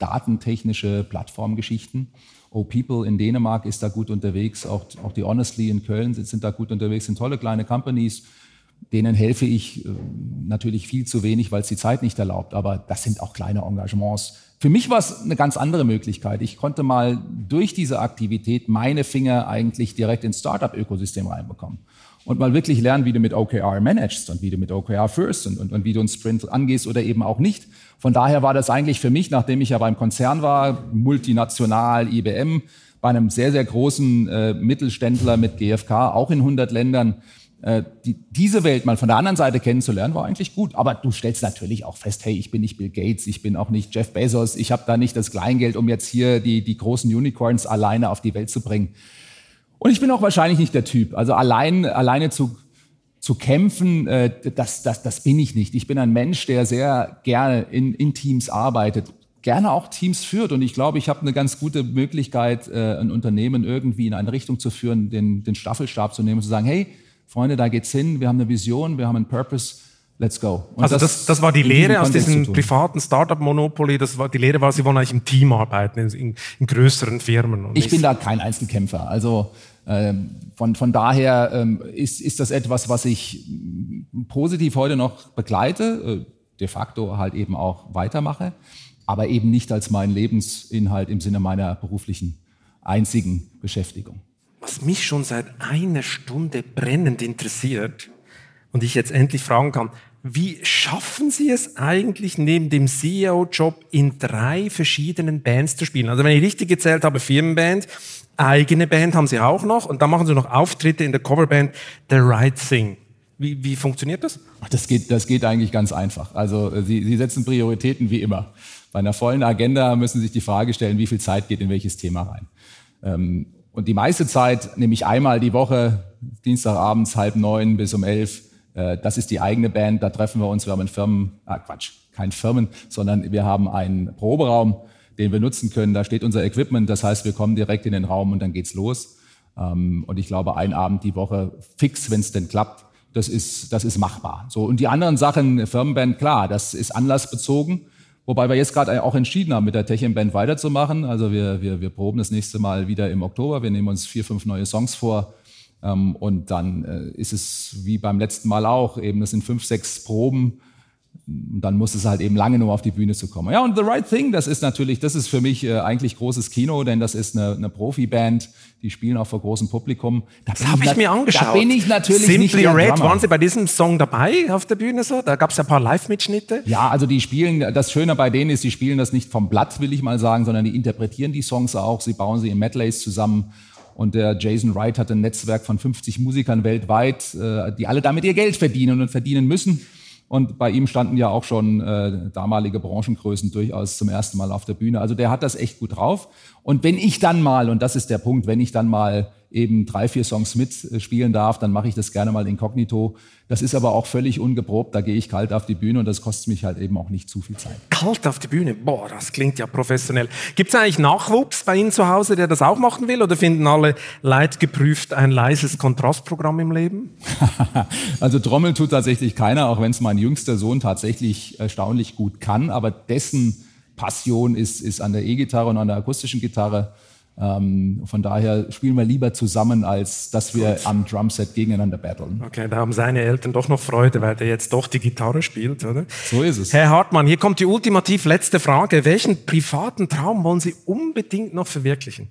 A: datentechnische Plattformgeschichten. O-People in Dänemark ist da gut unterwegs, auch, auch die Honestly in Köln sind, sind da gut unterwegs, sind tolle kleine Companies. Denen helfe ich äh, natürlich viel zu wenig, weil es die Zeit nicht erlaubt, aber das sind auch kleine Engagements. Für mich war es eine ganz andere Möglichkeit. Ich konnte mal durch diese Aktivität meine Finger eigentlich direkt ins Startup-Ökosystem reinbekommen und mal wirklich lernen, wie du mit O K R managst und wie du mit O K R first und, und, und wie du einen Sprint angehst oder eben auch nicht. Von daher war das eigentlich für mich, nachdem ich ja beim Konzern war, multinational, I B M, bei einem sehr, sehr großen äh, Mittelständler mit G F K, auch in hundert Ländern, äh, die, diese Welt mal von der anderen Seite kennenzulernen, war eigentlich gut. Aber du stellst natürlich auch fest, hey, ich bin nicht Bill Gates, ich bin auch nicht Jeff Bezos, ich habe da nicht das Kleingeld, um jetzt hier die, die großen Unicorns alleine auf die Welt zu bringen. Und ich bin auch wahrscheinlich nicht der Typ. Also allein, alleine zu, zu kämpfen, äh, das, das, das bin ich nicht. Ich bin ein Mensch, der sehr gerne in, in Teams arbeitet, gerne auch Teams führt. Und ich glaube, ich habe eine ganz gute Möglichkeit, äh, ein Unternehmen irgendwie in eine Richtung zu führen, den, den Staffelstab zu nehmen und zu sagen, hey, Freunde, da geht's hin, wir haben eine Vision, wir haben einen Purpose, let's go. Und
C: also das, das, das war die Lehre aus diesem privaten Startup-Monopoly, das war die Lehre war, Sie wollen eigentlich im Team arbeiten, in, in größeren Firmen. Und
A: ich bin da kein Einzelkämpfer, also ähm, von, von daher ähm, ist, ist das etwas, was ich positiv heute noch begleite, äh, de facto halt eben auch weitermache, aber eben nicht als meinen Lebensinhalt im Sinne meiner beruflichen einzigen Beschäftigung.
C: Was mich schon seit einer Stunde brennend interessiert und ich jetzt endlich fragen kann, wie schaffen Sie es eigentlich, neben dem C E O-Job in drei verschiedenen Bands zu spielen? Also wenn ich richtig gezählt habe, Firmenband, eigene Band haben Sie auch noch und dann machen Sie noch Auftritte in der Coverband The Right Thing. Wie, wie funktioniert das?
A: Das geht, das geht eigentlich ganz einfach. Also Sie, Sie setzen Prioritäten wie immer. Bei einer vollen Agenda müssen Sie sich die Frage stellen, wie viel Zeit geht in welches Thema rein. Ähm, Und die meiste Zeit nehme ich einmal die Woche, Dienstagabends halb neun bis um elf. Äh, das ist die eigene Band, da treffen wir uns. Wir haben einen Firmen, ah Quatsch, kein Firmen, sondern wir haben einen Proberaum, den wir nutzen können. Da steht unser Equipment, das heißt, wir kommen direkt in den Raum und dann geht's los. Ähm, und ich glaube, ein Abend die Woche fix, wenn es denn klappt, das ist, das ist machbar. So, und die anderen Sachen, Firmenband, klar, das ist anlassbezogen. Wobei wir jetzt gerade auch entschieden haben, mit der Techien-Band weiterzumachen. Also wir, wir, wir proben das nächste Mal wieder im Oktober. Wir nehmen uns vier, fünf neue Songs vor. Ähm, und dann äh, ist es wie beim letzten Mal auch. Eben, das sind fünf, sechs Proben. Und dann muss es halt eben lange nur auf die Bühne zu kommen. Ja, und The Right Thing, das ist natürlich, das ist für mich äh, eigentlich großes Kino, denn das ist eine, eine Profiband, die spielen auch vor großem Publikum.
C: Da das habe ich, ich mir angeschaut.
A: Da bin ich natürlich
C: Simply
A: nicht der
C: Red,
A: Drummer.
C: waren Sie bei diesem Song dabei auf der Bühne so? Da gab es ja ein paar Live-Mitschnitte.
A: Ja, also die spielen, das Schöne bei denen ist, die spielen das nicht vom Blatt, will ich mal sagen, sondern die interpretieren die Songs auch, sie bauen sie in Medleys zusammen. Und der Jason Wright hat ein Netzwerk von fünfzig Musikern weltweit, äh, die alle damit ihr Geld verdienen und verdienen müssen. Und bei ihm standen ja auch schon äh, damalige Branchengrößen durchaus zum ersten Mal auf der Bühne. Also der hat das echt gut drauf. Und wenn ich dann mal, und das ist der Punkt, wenn ich dann mal eben drei, vier Songs mitspielen darf, dann mache ich das gerne mal inkognito. Das ist aber auch völlig ungeprobt, da gehe ich kalt auf die Bühne und das kostet mich halt eben auch nicht zu viel Zeit.
C: Kalt auf die Bühne? Boah, das klingt ja professionell. Gibt es eigentlich Nachwuchs bei Ihnen zu Hause, der das auch machen will, oder finden alle leidgeprüft ein leises Kontrastprogramm im Leben?
A: Also trommeln tut tatsächlich keiner, auch wenn es mein jüngster Sohn tatsächlich erstaunlich gut kann, aber dessen Passion ist, ist an der E-Gitarre und an der akustischen Gitarre. Ähm, von daher spielen wir lieber zusammen, als dass wir Gut. am Drumset gegeneinander battlen.
C: Okay, da haben seine Eltern doch noch Freude, weil der jetzt doch die Gitarre spielt, oder?
A: So ist es.
C: Herr Hartmann, hier kommt die ultimativ letzte Frage. Welchen privaten Traum wollen Sie unbedingt noch verwirklichen?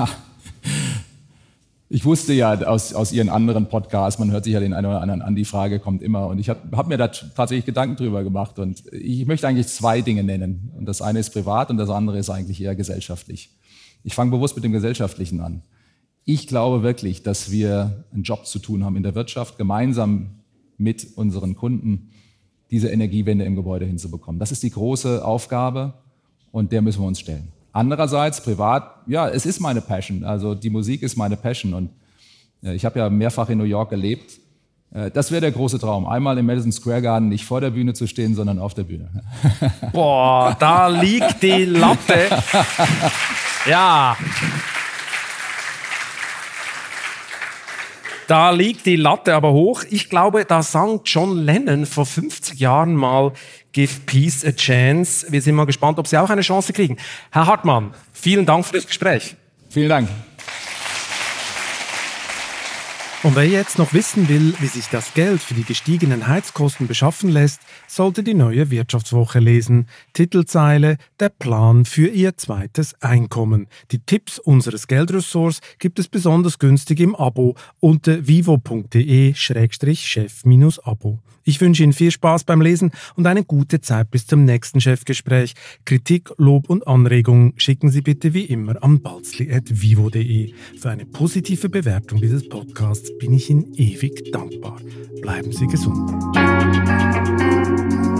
A: Ich wusste ja aus, aus Ihren anderen Podcasts, man hört sich ja den einen oder anderen an, die Frage kommt immer. Und ich habe hab mir da tatsächlich Gedanken drüber gemacht. Und ich möchte eigentlich zwei Dinge nennen. Und das eine ist privat und das andere ist eigentlich eher gesellschaftlich. Ich fange bewusst mit dem Gesellschaftlichen an. Ich glaube wirklich, dass wir einen Job zu tun haben in der Wirtschaft, gemeinsam mit unseren Kunden diese Energiewende im Gebäude hinzubekommen. Das ist die große Aufgabe und der müssen wir uns stellen. Andererseits, privat, ja, es ist meine Passion. Also die Musik ist meine Passion und ich habe ja mehrfach in New York gelebt. Das wäre der große Traum, einmal im Madison Square Garden nicht vor der Bühne zu stehen, sondern auf der Bühne.
C: Boah, da liegt die Latte. Ja. Da liegt die Latte aber hoch. Ich glaube, da sang John Lennon vor fünfzig Jahren mal Give Peace a Chance. Wir sind mal gespannt, ob Sie auch eine Chance kriegen. Herr Hartmann, vielen Dank für das Gespräch.
A: Vielen Dank.
C: Und wer jetzt noch wissen will, wie sich das Geld für die gestiegenen Heizkosten beschaffen lässt, sollte die neue Wirtschaftswoche lesen. Titelzeile: Der Plan für Ihr zweites Einkommen. Die Tipps unseres Geldressorts gibt es besonders günstig im Abo unter vivo.de Schrägstrich Chef-Abo. Ich wünsche Ihnen viel Spaß beim Lesen und eine gute Zeit bis zum nächsten Chefgespräch. Kritik, Lob und Anregungen schicken Sie bitte wie immer an balzli at vivo punkt de. Für eine positive Bewertung dieses Podcasts bin ich Ihnen ewig dankbar. Bleiben Sie gesund.